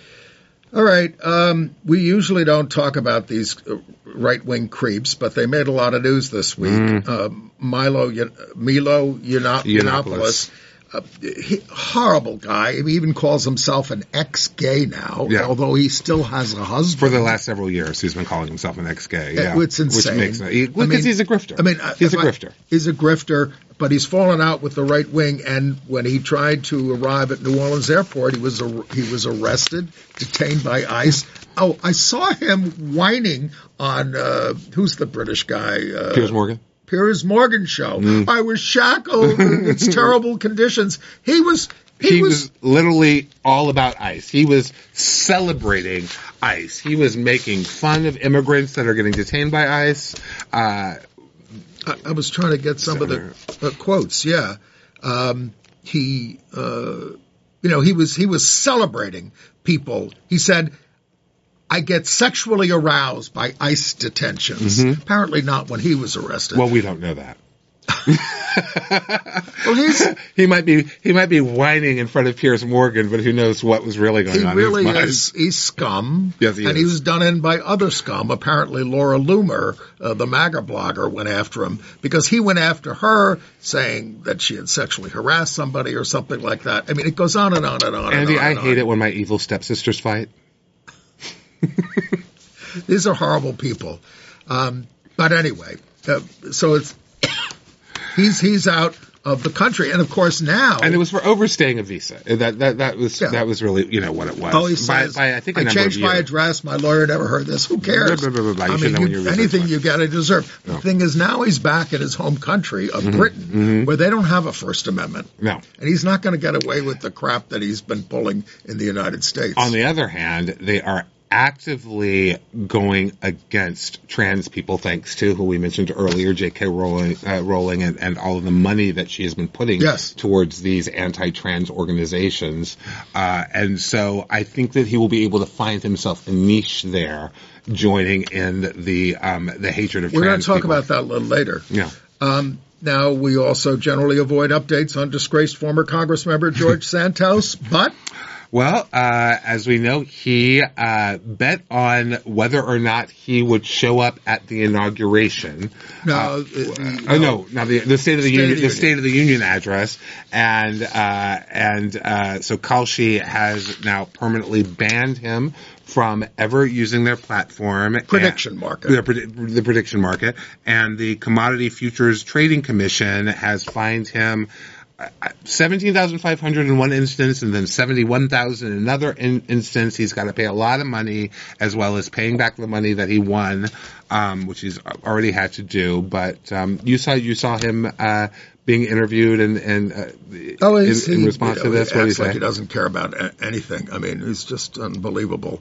All right. Um, we usually don't talk about these right-wing creeps, but they made a lot of news this week. Mm. Uh, Milo, Milo Yiannopoulos, Yiannopoulos. Uh, he, horrible guy. He even calls himself an ex-gay now, yeah. although he still has a husband. For the last several years, he's been calling himself an ex-gay. Yeah, it's insane. Which makes no, he, well, because he's a grifter. I mean, he's a grifter. I, he's a grifter, but he's fallen out with the right wing. And when he tried to arrive at New Orleans Airport, he was a, he was arrested, detained by ICE. Oh, I saw him whining on uh, who's the British guy? Uh, Piers Morgan. Piers Morgan show. Mm. I was shackled. It's terrible conditions. He was. He, he was, was literally all about ICE. He was celebrating ICE. He was making fun of immigrants that are getting detained by ICE. Uh, I, I was trying to get some Senator. of the uh, quotes. Yeah, um, he. Uh, you know, he was he was celebrating people. He said, I get sexually aroused by ICE detentions. Mm-hmm. Apparently not when he was arrested. Well, we don't know that. Well, he's, he might be he might be whining in front of Piers Morgan, but who knows what was really going he on really in his mind. Is, he's scum. Yes, he and is. he was done in by other scum. Apparently Laura Loomer, uh, the MAGA blogger, went after him because he went after her saying that she had sexually harassed somebody or something like that. I mean, it goes on and on and on. Andy, and on I and hate on. it when my evil stepsisters fight. These are horrible people. Um, but anyway, uh, so it's he's he's out of the country, and of course now, and it was for overstaying a visa. That that that was yeah. that was really you know what it was. Oh, he says, by, by, I think a I number changed of my years. address. My lawyer never heard this. Who cares? Blah, blah, blah, blah. You I should mean, know you, when your anything research you got to deserve. No. The thing is, now he's back in his home country of mm-hmm. Britain, mm-hmm. where they don't have a First Amendment. No, and he's not going to get away with the crap that he's been pulling in the United States. On the other hand, they are actively going against trans people, thanks to who we mentioned earlier, J K. Rowling, uh, Rowling and, and all of the money that she has been putting yes. towards these anti-trans organizations. Uh, and so I think that he will be able to find himself a niche there, joining in the um, the hatred of We're trans going to talk people. about that a little later. Yeah. Um, now, we also generally avoid updates on disgraced former Congress member George Santos, but... Well, uh, as we know, he uh, bet on whether or not he would show up at the inauguration. No, uh, the, uh, no, no, the, the State of the State Union, of the the Union. State of the Union address, and uh, and uh, so Kalshi has now permanently banned him from ever using their platform. Prediction and, market. The, the prediction market, and the Commodity Futures Trading Commission has fined him seventeen thousand five hundred in one instance and then seventy-one thousand in another in- instance. He's got to pay a lot of money as well as paying back the money that he won, um, which he's already had to do. But um, you saw you saw him uh, being interviewed and, and uh, oh, in, he, in response you to know, this. He what do you acts like say? he doesn't care about a- anything. I mean, it's just unbelievable.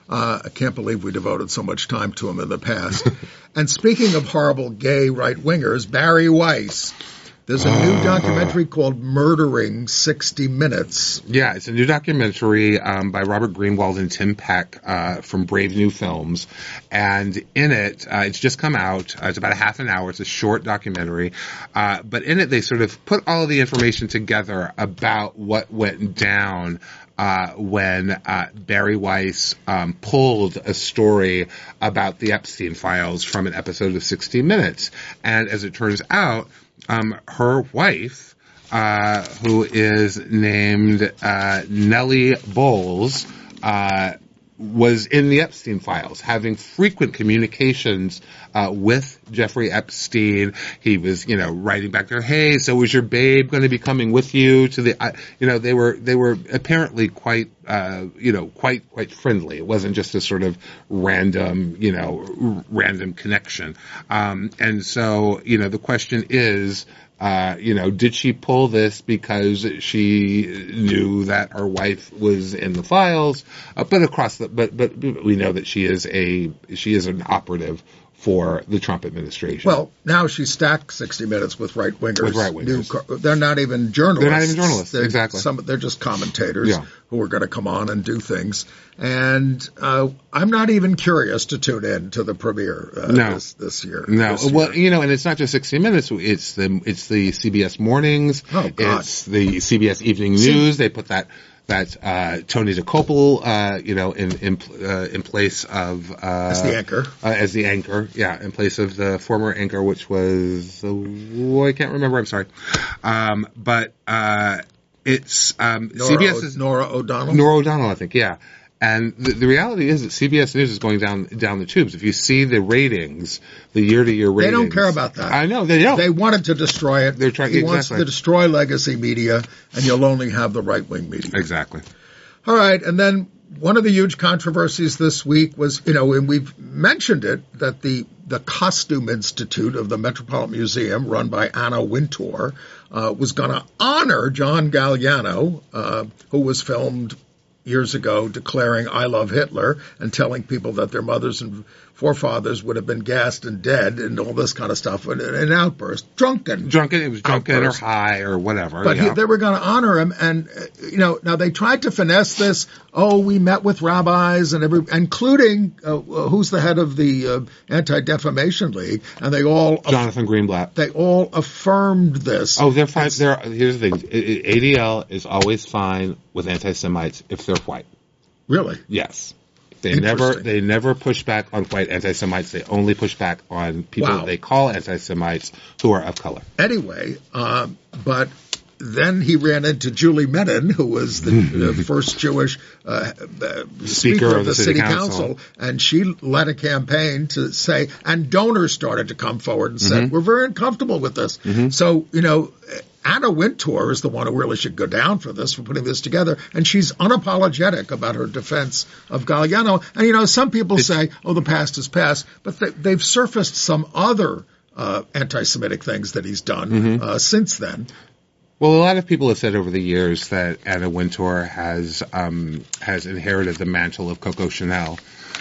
Uh, I can't believe we devoted so much time to him in the past. And speaking of horrible gay right-wingers, Barry Weiss. There's a new documentary called Murdering sixty minutes. Yeah, it's a new documentary um, by Robert Greenwald and Tim Peck uh, from Brave New Films. And in it, uh, it's just come out. Uh, it's about a half an hour. It's a short documentary. Uh, but in it, they sort of put all of the information together about what went down Uh, when uh, Barry Weiss um, pulled a story about the Epstein files from an episode of sixty minutes. And as it turns out, um, her wife, uh, who is named uh, Nellie Bowles, uh, was in the Epstein files, having frequent communications uh, with Jeffrey Epstein. He was, you know, writing back there, "Hey, so is your babe going to be coming with you to the?" Uh, you know, they were they were apparently quite, uh, you know, quite quite friendly. It wasn't just a sort of random, you know, r- random connection. Um, and so, you know, the question is. Uh, you know, did she pull this because she knew that her wife was in the files? Uh, but across the, but, but we know that she is a, she is an operative for the Trump administration. Well, now she stacked sixty minutes with right-wingers. With right-wingers. New, they're not even journalists. They're not even journalists, they're exactly. Some, they're just commentators Yeah. who are going to come on and do things. And uh, I'm not even curious to tune in to the premiere uh, No. this, this year. No, this well, year. you know, and it's not just sixty minutes. It's the it's the C B S mornings. Oh, God. It's the C B S Evening News. They put that that uh, Tony DeCopel, uh, you know, in in uh, in place of uh, As the anchor. uh, as the anchor, yeah, in place of the former anchor, which was oh, I can't remember. I'm sorry, um, but uh, it's um, Nora, C B S is Nora O'Donnell. Nora O'Donnell, I think, yeah. And the, the reality is that C B S News is going down down the tubes. If you see the ratings, the year-to-year ratings, They don't care about that. I know they don't. They wanted to destroy it. They're trying- He wants exactly. to destroy legacy media, and you'll only have the right-wing media. Exactly. All right, and then one of the huge controversies this week was, you know, and we've mentioned it, that the the Costume Institute of the Metropolitan Museum, run by Anna Wintour, uh, was going to honor John Galliano, uh, who was filmed years ago declaring "I love Hitler" and telling people that their mothers and forefathers would have been gassed and dead and all this kind of stuff, and an outburst, drunken. Drunken, it was drunken outburst. or high or whatever. But you he, know. they were going to honor him, and uh, you know, now they tried to finesse this. Oh, we met with rabbis and every, including uh, uh, who's the head of the uh, Anti-Defamation League, and they all Jonathan Greenblatt. they all affirmed this. Oh, they're fine. They're, here's the thing. A D L is always fine with anti-Semites if they're white. Really? Yes. They never Interesting. they never push back on white anti-Semites. They only push back on people Wow. they call anti-Semites who are of color. Anyway, um, but then he ran into Julie Menon, who was the, the first Jewish uh, uh, speaker, of the, city, council. and she led a campaign to say, and donors started to come forward and said, Mm-hmm. we're very uncomfortable with this. So, you know, Anna Wintour is the one who really should go down for this, for putting this together, and she's unapologetic about her defense of Galliano. And, you know, some people say, oh, the past is past, but they, they've surfaced some other uh, anti-Semitic things that he's done Mm-hmm. uh, since then. Well, a lot of people have said over the years that Anna Wintour has um, has inherited the mantle of Coco Chanel.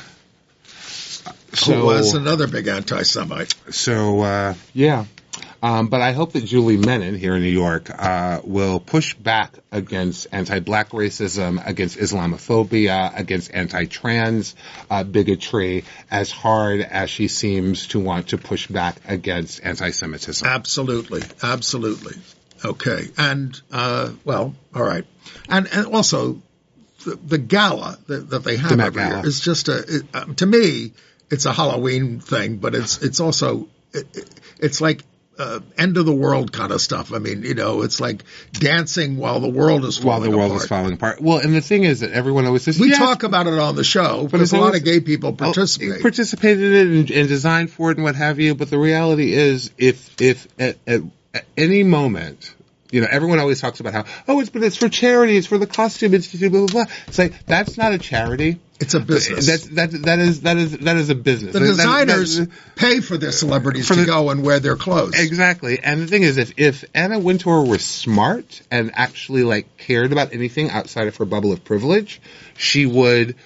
So, Who was another big anti-Semite. so uh, yeah. Um, but I hope that Julie Menon here in New York uh, will push back against anti-black racism, against Islamophobia, against anti-trans uh, bigotry as hard as she seems to want to push back against anti-Semitism. Absolutely. Absolutely. Okay. And, uh, well, all right. And, and also, the, the gala that, that they have The Met every Gala. year is just a, it, um, to me, it's a Halloween thing, but it's, it's also, it, it, it's like, Uh, end of the world kind of stuff. I mean, you know, it's like dancing while the world is While falling the world apart. is falling apart. Well, and the thing is that everyone always says, We yes, talk about it on the show But because it's a lot always- of gay people oh, participate. participated in it and, and designed for it and what have you. But the reality is, if if at, at, at any moment, you know, everyone always talks about how, oh, it's but it's for charity, it's for the Costume Institute, blah blah blah. It's like that's not a charity. It's a business. That's that that is that is that is a business. the That- that- designers that- pay for their celebrities For to the- go and wear their clothes. Exactly. And the thing is, if, if Anna Wintour were smart and actually, like, cared about anything outside of her bubble of privilege, she would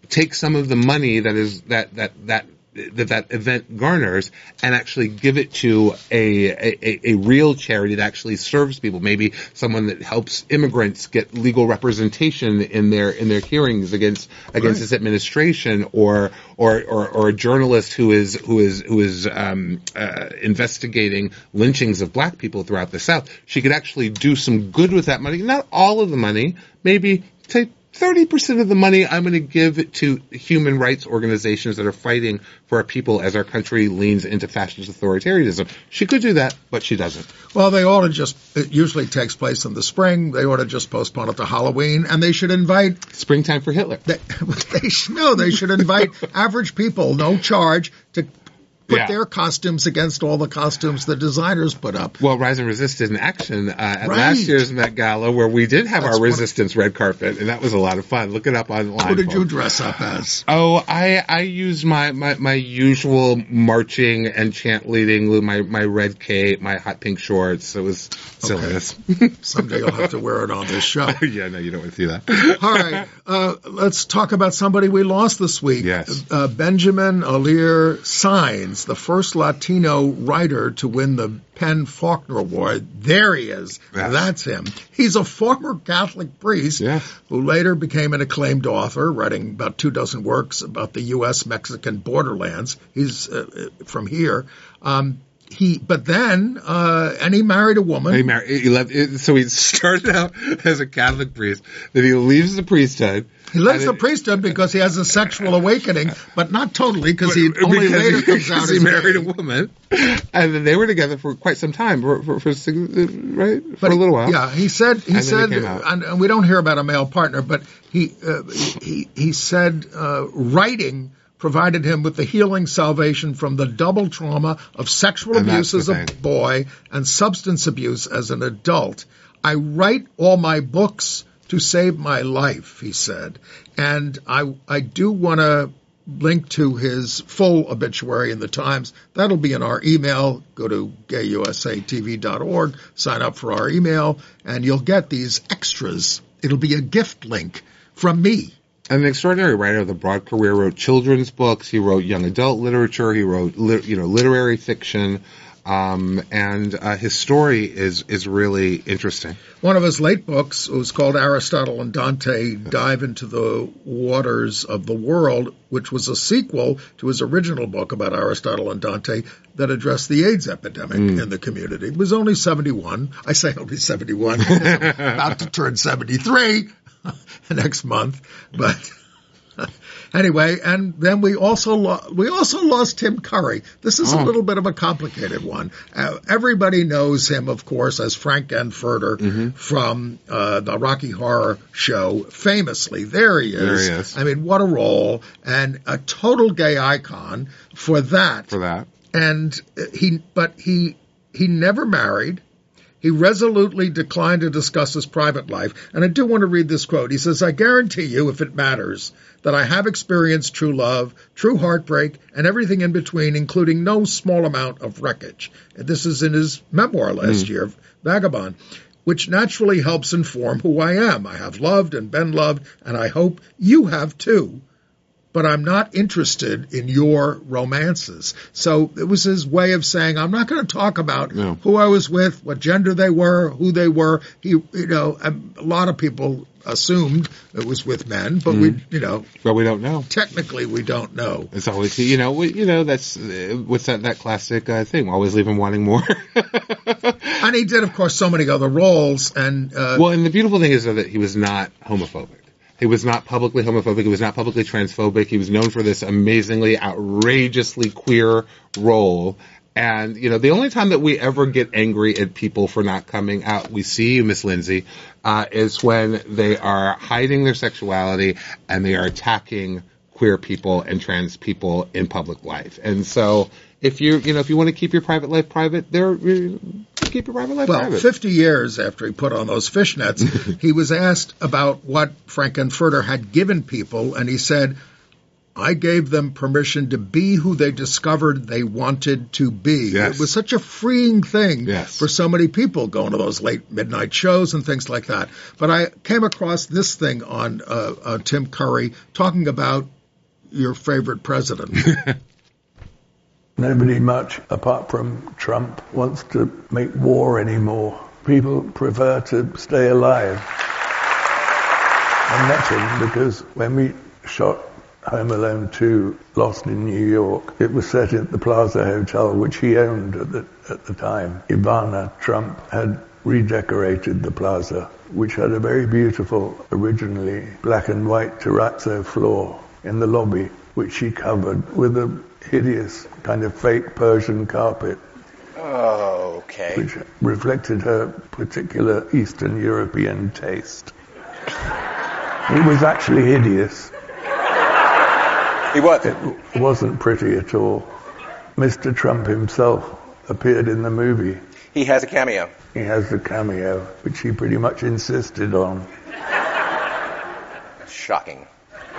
take some of the money that is that that that that that event garners and actually give it to a, a, a real charity that actually serves people. Maybe someone that helps immigrants get legal representation in their in their hearings against against Right. this administration, or or, or or a journalist who is who is who is um, uh, investigating lynchings of black people throughout the South. She could actually do some good with that money. Not all of the money, maybe take thirty percent of the money I'm going to give it to human rights organizations that are fighting for our people as our country leans into fascist authoritarianism. She could do that, but she doesn't. Well, they ought to just, it usually takes place in the spring. They ought to just postpone it to Halloween, and they should invite, Springtime for Hitler. they, they should, no, they should invite average people, no charge, to put Yeah. their costumes against all the costumes the designers put up. Well, Rise and Resist did an action uh, at Right. last year's Met Gala where we did have That's our what- Resistance red carpet, and that was a lot of fun. Look it up online. Who did you folks. dress up as? Oh, I I used my, my, my usual marching and chant leading, my my red cape, my hot pink shorts. It was silliness. Someday you'll have to wear it on this show. Yeah, no, you don't want to see that. All right, uh, let's talk about somebody we lost this week. Yes. Uh, Benjamin Alir Saenz, the first Latino writer to win the Penn Faulkner Award. There he is. Yes. That's him. He's a former Catholic priest Yeah. who later became an acclaimed author, writing about two dozen works about the U S Mexican borderlands. He's uh, from here. Um, he, but then, uh, and he married a woman. He married, he left, so he started out as a Catholic priest, then he leaves the priesthood. He leaves and the it- priesthood because he has a sexual awakening, but not totally, because he only because later he, comes out because as he married gay. a woman, and then they were together for quite some time, for, for, for six- right, for But a little while. Yeah, he said he And then said, it came out. and, and we don't hear about a male partner, but he uh, he he said uh, writing provided him with the healing salvation from the double trauma of sexual And abuse that's as the a thing. boy and substance abuse as an adult. I write all my books to save my life, he said, and I I do want to link to his full obituary in the Times. That'll be in our email. Go to gay u s a t v dot org, sign up for our email, and you'll get these extras. It'll be a gift link from me. An extraordinary writer with a broad career, wrote children's books, he wrote young adult literature, he wrote li- you know literary fiction, um, and uh, his story is is really interesting. One of his late books was called Aristotle and Dante Dive into the Waters of the World, which was a sequel to his original book about Aristotle and Dante that addressed the AIDS epidemic in the community. He was only seventy-one. I say only seventy-one. He's about to turn seventy-three next month. But anyway, and then we also lo- we also lost Tim Curry. This is a Oh. little bit of a complicated one. Uh, everybody knows him, of course, as Frank Enfurter from uh, the Rocky Horror Show. Famously, there he is. There he is. I mean, what a role, and a total gay icon for that. For that, And uh, he, but he he never married. He resolutely declined to discuss his private life. And I do want to read this quote. He says, I guarantee you, if it matters, that I have experienced true love, true heartbreak, and everything in between, including no small amount of wreckage. And this is in his memoir last Mm. year, Vagabond, which naturally helps inform who I am. I have loved and been loved, and I hope you have too. But I'm not interested in your romances. So it was his way of saying, I'm not going to talk about No. who I was with, what gender they were, who they were. He, you know, a lot of people assumed it was with men, but we, you know, but we don't know. technically we don't know. It's always, you know, we, you know, that's uh, what's that that classic uh, thing. Always leave him wanting more. And he did, of course, so many other roles. And uh, Well, and the beautiful thing is though, that he was not homophobic. He was not publicly homophobic. He was not publicly transphobic. He was known for this amazingly, outrageously queer role. And, you know, the only time that we ever get angry at people for not coming out, we see you, Miss Lindsay, uh, is when they are hiding their sexuality and they are attacking queer people and trans people in public life. And so, if you, you know, if you want to keep your private life private, there, keep your private life Well, private. fifty years after he put on those fishnets, he was asked about what Frankenfurter had given people, and he said, I gave them permission to be who they discovered they wanted to be. Yes. It was such a freeing thing Yes. for so many people going to those late midnight shows and things like that. But I came across this thing on uh, uh, Tim Curry talking about your favorite president? Nobody much, apart from Trump, wants to make war anymore. People prefer to stay alive. I met him because when we shot Home Alone two, Lost in New York, it was set at the Plaza Hotel, which he owned at the, at the time. Ivana Trump had redecorated the plaza, which had a very beautiful, originally black and white terrazzo floor in the lobby, which she covered with a hideous kind of fake Persian carpet. Oh, okay. Which reflected her particular Eastern European taste. It was actually hideous. He was. It wasn't pretty at all. Mister Trump himself appeared in the movie. He has a cameo. He has a cameo, which he pretty much insisted on. Shocking.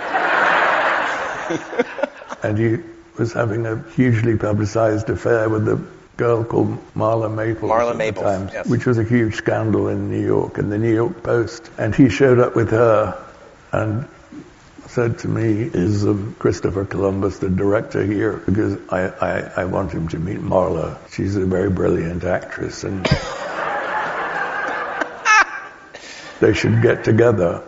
And he was having a hugely publicized affair with a girl called Marla Maples. Marla at Maples, the time, yes. Which was a huge scandal in New York, in the New York Post. And he showed up with her and said to me, is um, Christopher Columbus the director here? Because I, I, I want him to meet Marla. She's a very brilliant actress, and they should get together.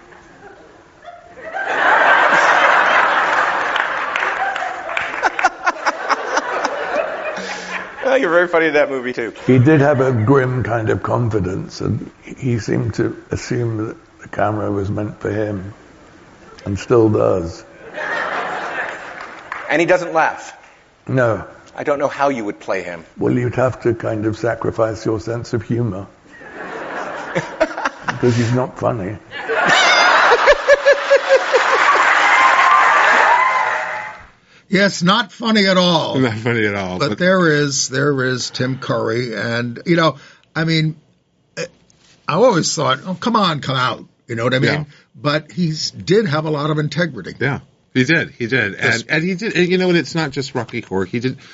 Oh, you're very funny in that movie, too. He did have a grim kind of confidence, and he seemed to assume that the camera was meant for him, and still does. And he doesn't laugh. No. I don't know how you would play him. Well, you'd have to kind of sacrifice your sense of humor. Because he's not funny. Yes, not funny at all. Not funny at all. But, but there is, there is Tim Curry. And, you know, I mean, I always thought, oh, come on, come out. You know what I mean? Yeah. But he did have a lot of integrity. Yeah, he did. He did. And, and he did, and, you know, and it's not just Rocky Horror. He did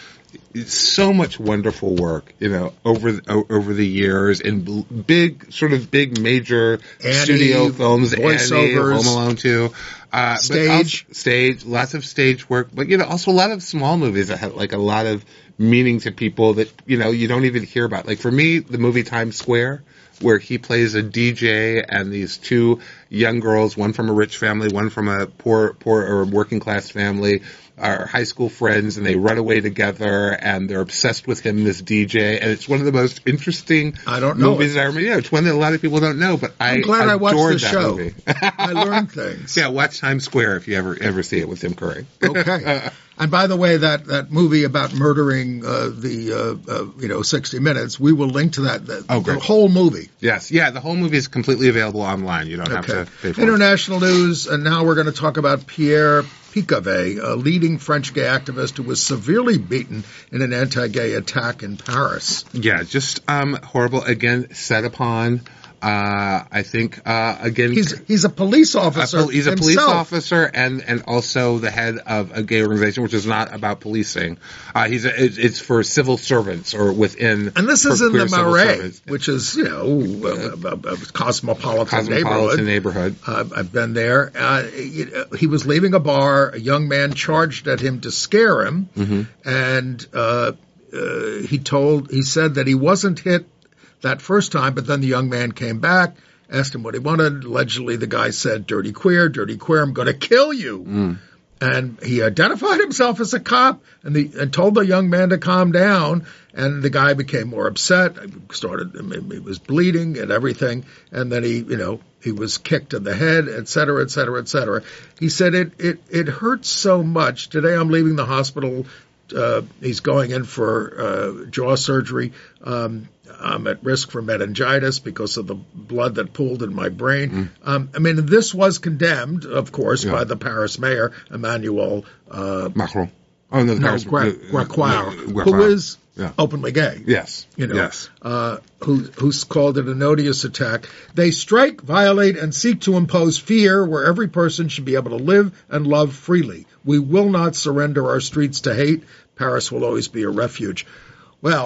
so much wonderful work, you know, over over the years in big, sort of big major Annie, studio films, voiceovers, Annie, Home Alone two, uh, stage, but also, stage, lots of stage work, but you know, also a lot of small movies that had like a lot of meaning to people that you know you don't even hear about. Like for me, the movie Times Square, where he plays a D J and these two young girls, one from a rich family, one from a poor, poor or working class family, are high school friends, and they run away together, and they're obsessed with him, this D J, and it's one of the most interesting I don't know movies it. I remember. Yeah, it's one that a lot of people don't know, but I I'm glad I watched adored the that show. movie. I learned things. Yeah, watch Times Square if you ever ever see it with Tim Curry. Okay. And by the way, that, that movie about murdering uh, the uh, uh, you know sixty minutes, we will link to that. The, Oh, the great. whole movie. Yes, yeah, the whole movie is completely available online. You don't Okay. have to pay for it. International news, and now we're going to talk about Pierre Picavet, a leading French gay activist who was severely beaten in an anti-gay attack in Paris. Yeah, just um, horrible. Again, set upon. Uh, I think uh, again He's he's a police officer. a pol- he's a police himself. officer and and also the head of a gay organization, which is not about policing. Uh, he's a, it's, it's for civil servants or within. And this for is in queer the civil Marais, servants. which is you know a, a, a cosmopolitan, Cosmopolitan neighborhood. neighborhood. Uh, I've been there. Uh, he was leaving a bar. A young man charged at him to scare him, Mm-hmm. and uh, uh, he told he said that he wasn't hit that first time, but then the young man came back, asked him what he wanted. Allegedly, the guy said, "Dirty queer, dirty queer, I'm going to kill you." Mm. And he identified himself as a cop and, the, and told the young man to calm down. And the guy became more upset. Started, I mean, he was bleeding and everything. And then he, you know, he was kicked in the head, et cetera, et cetera, et cetera. He said, it, it, it hurts so much. Today I'm leaving the hospital. Uh, he's going in for uh, jaw surgery. Um, I'm at risk for meningitis because of the blood that pooled in my brain. Mm. Um, I mean, this was condemned, of course, Yeah. by the Paris mayor, Emmanuel uh, Macron. Oh no, the no, Paris- Gra- uh, Gracquois, uh, who Gracquois. is Yeah. openly gay. Yes. You know, Yes. uh, who, who's called it an odious attack. They strike, violate, and seek to impose fear where every person should be able to live and love freely. We will not surrender our streets to hate. Paris will always be a refuge. Well,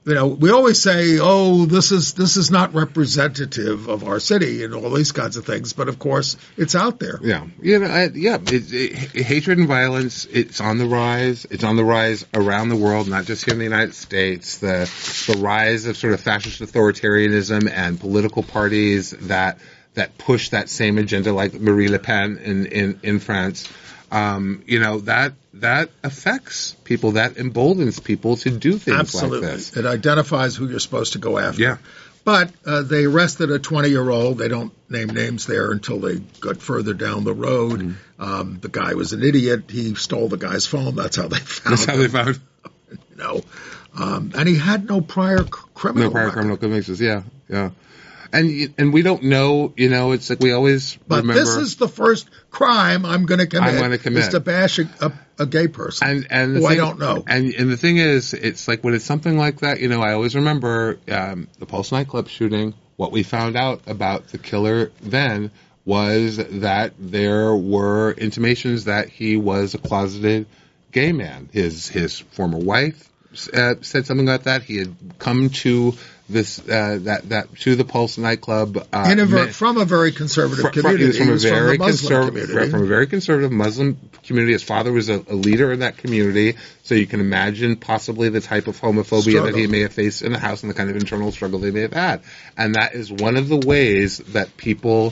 you know, we always say, oh, this is this is not representative of our city and all these kinds of things. But of course, it's out there. Yeah, you know, I, yeah. It, it, hatred and violence. It's on the rise. It's on the rise around the world, not just here in the United States. The the rise of sort of fascist authoritarianism and political parties that that push that same agenda, like Marie Le Pen in in, in France. Um, you know, that that affects people, that emboldens people to do things Absolutely. like this. It identifies who you're supposed to go after. Yeah. But uh, they arrested a twenty-year-old. They don't name names there until they got further down the road. Mm-hmm. Um, the guy was an idiot. He stole the guy's phone. That's how they found That's him. how they found No. Um, and he had no prior c- criminal No prior record. criminal convictions, yeah, yeah. And and we don't know, you know, it's like we always But remember. this is the first crime I'm going to commit. I'm gonna commit. Is to bash a, a, a gay person. And and the who thing, I don't know. And and the thing is, it's like when it's something like that, you know, I always remember um, the Pulse nightclub shooting. What we found out about the killer then was that there were intimations that he was a closeted gay man. His his former wife uh, said something about that. He had come to this uh, that that to the Pulse nightclub uh, In a ver- men- from a very conservative Fr- fr- community. He was from He a was from very the Muslim conserv- community. from a very conservative Muslim community. His father was a, a leader in that community, so you can imagine possibly the type of homophobia Struggle. that he may have faced in the house and the kind of internal struggle they may have had. And that is one of the ways that people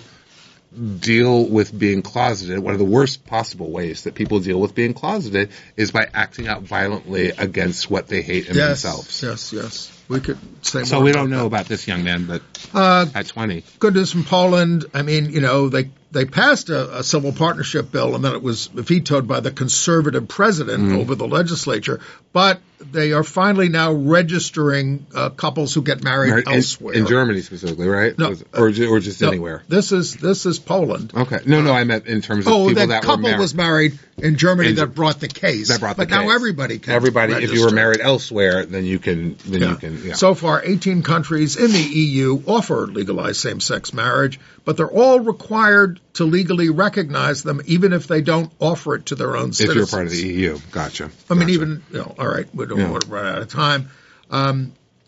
deal with being closeted. One of the worst possible ways that people deal with being closeted is by acting out violently against what they hate in yes, themselves. yes, yes. We could say So more we about don't know that. about this young man, but Uh, at twenty. Good news from Poland. I mean, you know, they they passed a, a civil partnership bill, and then it was vetoed by the conservative president Mm. over the legislature. But they are finally now registering uh, couples who get married, Married in- elsewhere. In, Germany specifically, right? No, Was- or, ju- or just No, anywhere. This is this is Poland. Okay. No, no, I meant in terms of Oh, people that that couple were married. was married in Germany In- that brought the case. that brought the but now case. everybody can. Everybody, if you were register. married elsewhere, then you can, then Yeah. you can, yeah. So far, eighteen countries in the E U offer legalized same-sex marriage, but they're all required to legally recognize them, even if they don't offer it to their own if citizens. you're part of the E U. Gotcha. I mean, Gotcha. even, you know, all right, we don't Yeah. want to run out of time. Um,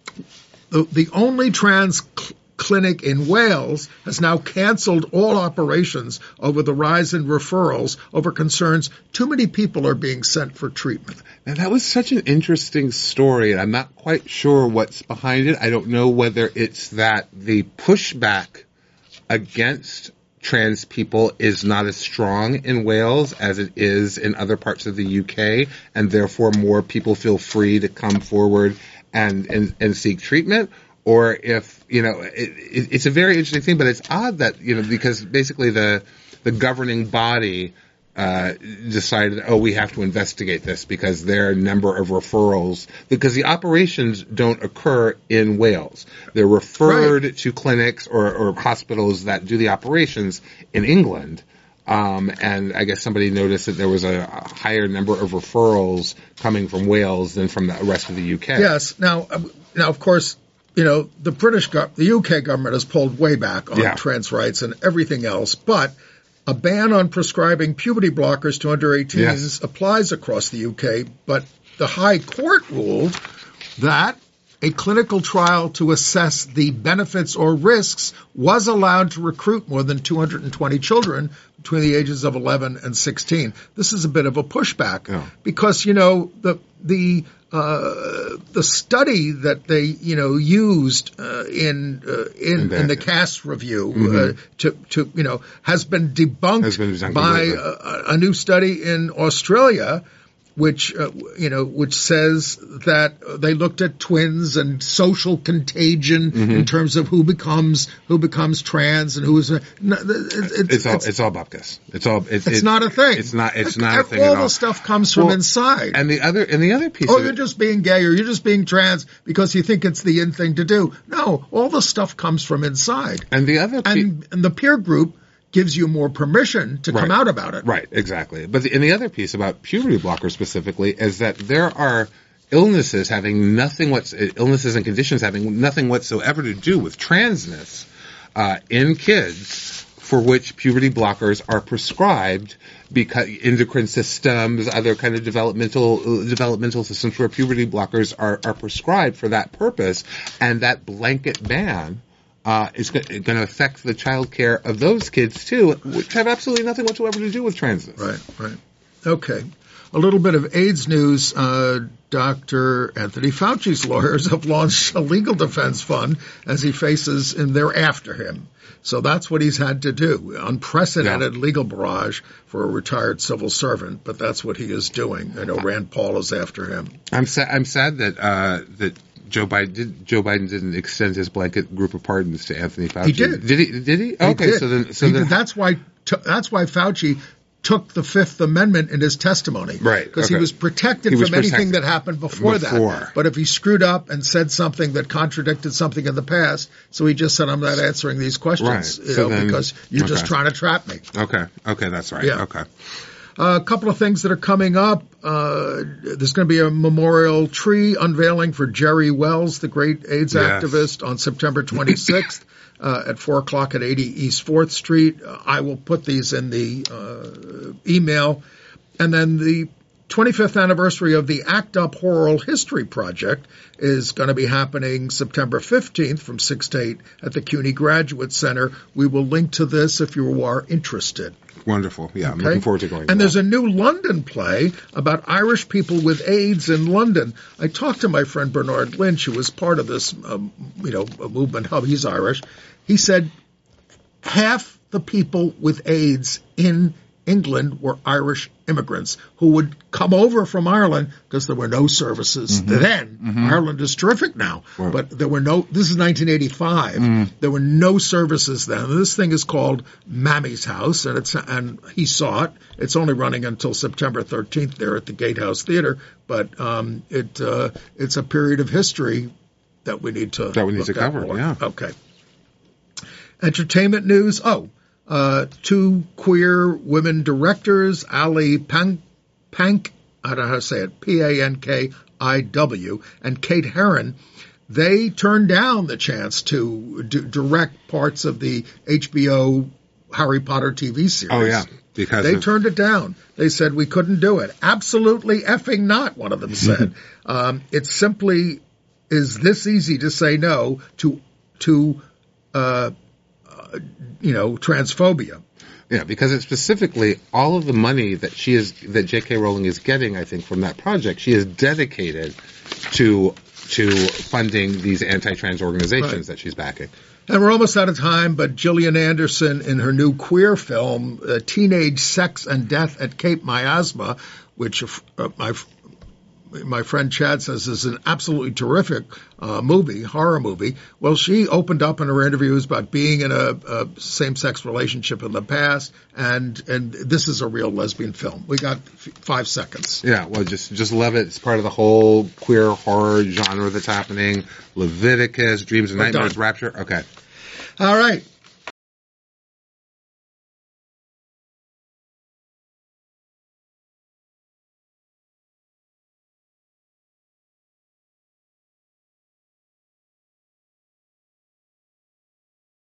the, the only trans cl- clinic in Wales has now canceled all operations over the rise in referrals over concerns too many people are being sent for treatment. Now, that was such an interesting story, and I'm not quite sure what's behind it. I don't know whether it's that the pushback against trans people is not as strong in Wales as it is in other parts of the U K, and therefore more people feel free to come forward and, and, and seek treatment. Or if, you know, it, it, it's a very interesting thing, but it's odd that, you know, because basically the, the governing body uh, decided, oh, we have to investigate this because there are a number of referrals, because the operations don't occur in Wales. They're referred Right. to clinics or, or hospitals that do the operations in England. Um, and I guess somebody noticed that there was a, a higher number of referrals coming from Wales than from the rest of the U K. Yes. Now, uh, now, of course, you know, the British, gov- the U K government has pulled way back on Yeah. trans rights and everything else, but a ban on prescribing puberty blockers to under eighteens Yes. applies across the U K, but the High Court ruled that a clinical trial to assess the benefits or risks was allowed to recruit more than two hundred twenty children between the ages of eleven and sixteen. This is a bit of a pushback Yeah. because, you know, the the uh, the study that they, you know, used uh, in uh, in, In the- in the Cass review uh, to to you know has been debunked Has been debunked by completely. a, a new study in Australia, which uh, you know which says that they looked at twins and social contagion Mm-hmm. in terms of who becomes who becomes trans and who is a, no, it, it's, It's all, it's all bupkis. It's all, it's, it's not a thing. It's not, it's not a thing all at all. the stuff comes from Well, inside. And the other, and the other piece Oh, of you're it, just being gay or you're just being trans because you think it's the in thing to do. No, all the stuff comes from inside. and the other piece, And, and the peer group gives you more permission to come Right. out about it. Right, exactly. But the, and the other piece about puberty blockers specifically is that there are illnesses having nothing what's illnesses and conditions having nothing whatsoever to do with transness uh, in kids for which puberty blockers are prescribed, because endocrine systems, other kind of developmental uh, developmental systems where puberty blockers are, are prescribed for that purpose, and that blanket ban uh, is going to affect the child care of those kids too, which have absolutely nothing whatsoever to do with transness. Right, right. Okay. A little bit of AIDS news. Uh, Doctor Anthony Fauci's lawyers have launched a legal defense fund as he faces, and they're after him. So that's what he's had to do. Unprecedented yeah. legal barrage for a retired civil servant, but that's what he is doing. I know Rand Paul is after him. I'm sad. I'm sad that uh, that Joe Biden did, Joe Biden didn't extend his blanket group of pardons to Anthony Fauci. He did. Did he? Did he? he okay. Did. So then, so he then, did. that's why. T- that's why Fauci took the Fifth Amendment in his testimony. Right. Because okay. he was protected he was from anything protected that happened before, before that. But if he screwed up and said something that contradicted something in the past, so he just said, I'm not answering these questions, right. you so know, then, because you're okay. just trying to trap me. Okay. Okay, that's right. Yeah. Okay. Uh, a couple of things that are coming up. Uh, there's going to be a memorial tree unveiling for Jerry Wells, the great AIDS yes. activist, on September twenty-sixth. Uh, at four o'clock at eighty East fourth Street. Uh, I will put these in the uh, email. And then the twenty-fifth anniversary of the ACT UP Oral History Project is going to be happening September fifteenth from six to eight at the CUNY Graduate Center. We will link to this if you are interested. Wonderful. Yeah, I'm okay? looking forward to going. And to there's that. a new London play about Irish people with AIDS in London. I talked to my friend Bernard Lynch, who was part of this, um, you know, movement. How he's Irish. He said half the people with AIDS in England were Irish immigrants who would come over from Ireland because there were no services mm-hmm. then. Mm-hmm. Ireland is terrific now, right. but there were no, this is nineteen eighty-five. Mm. There were no services then. This thing is called Mammy's House, and it's, and he saw it. It's only running until September thirteenth there at the Gatehouse Theater, but, um, it, uh, it's a period of history that we need to, that we need to cover. More. Yeah. Okay. Entertainment news. Oh, Uh, two queer women directors, Ali Pank, Pank, I don't know how to say it, P A N K I W, and Kate Herron, they turned down the chance to d- direct parts of the H B O Harry Potter T V series. Oh, yeah. Because they of... turned it down. They said we couldn't do it. Absolutely effing not, one of them said. um, it simply is this easy to say no to, to, uh, you know, transphobia. Yeah, because it's specifically all of the money that she is, that J K Rowling is getting, I think, from that project, she is dedicated to to funding these anti-trans organizations right. that she's backing. And we're almost out of time, but Gillian Anderson in her new queer film, uh, Teenage Sex and Death at Cape Miasma, which uh, my my friend Chad says is an absolutely terrific uh, movie, horror movie. Well, she opened up in her interviews about being in a, a same-sex relationship in the past, and and this is a real lesbian film. We got f- five seconds. Yeah, well, just just love it. It's part of the whole queer horror genre that's happening. Leviticus, Dreams and We're Nightmares, done. Rapture. Okay. All right.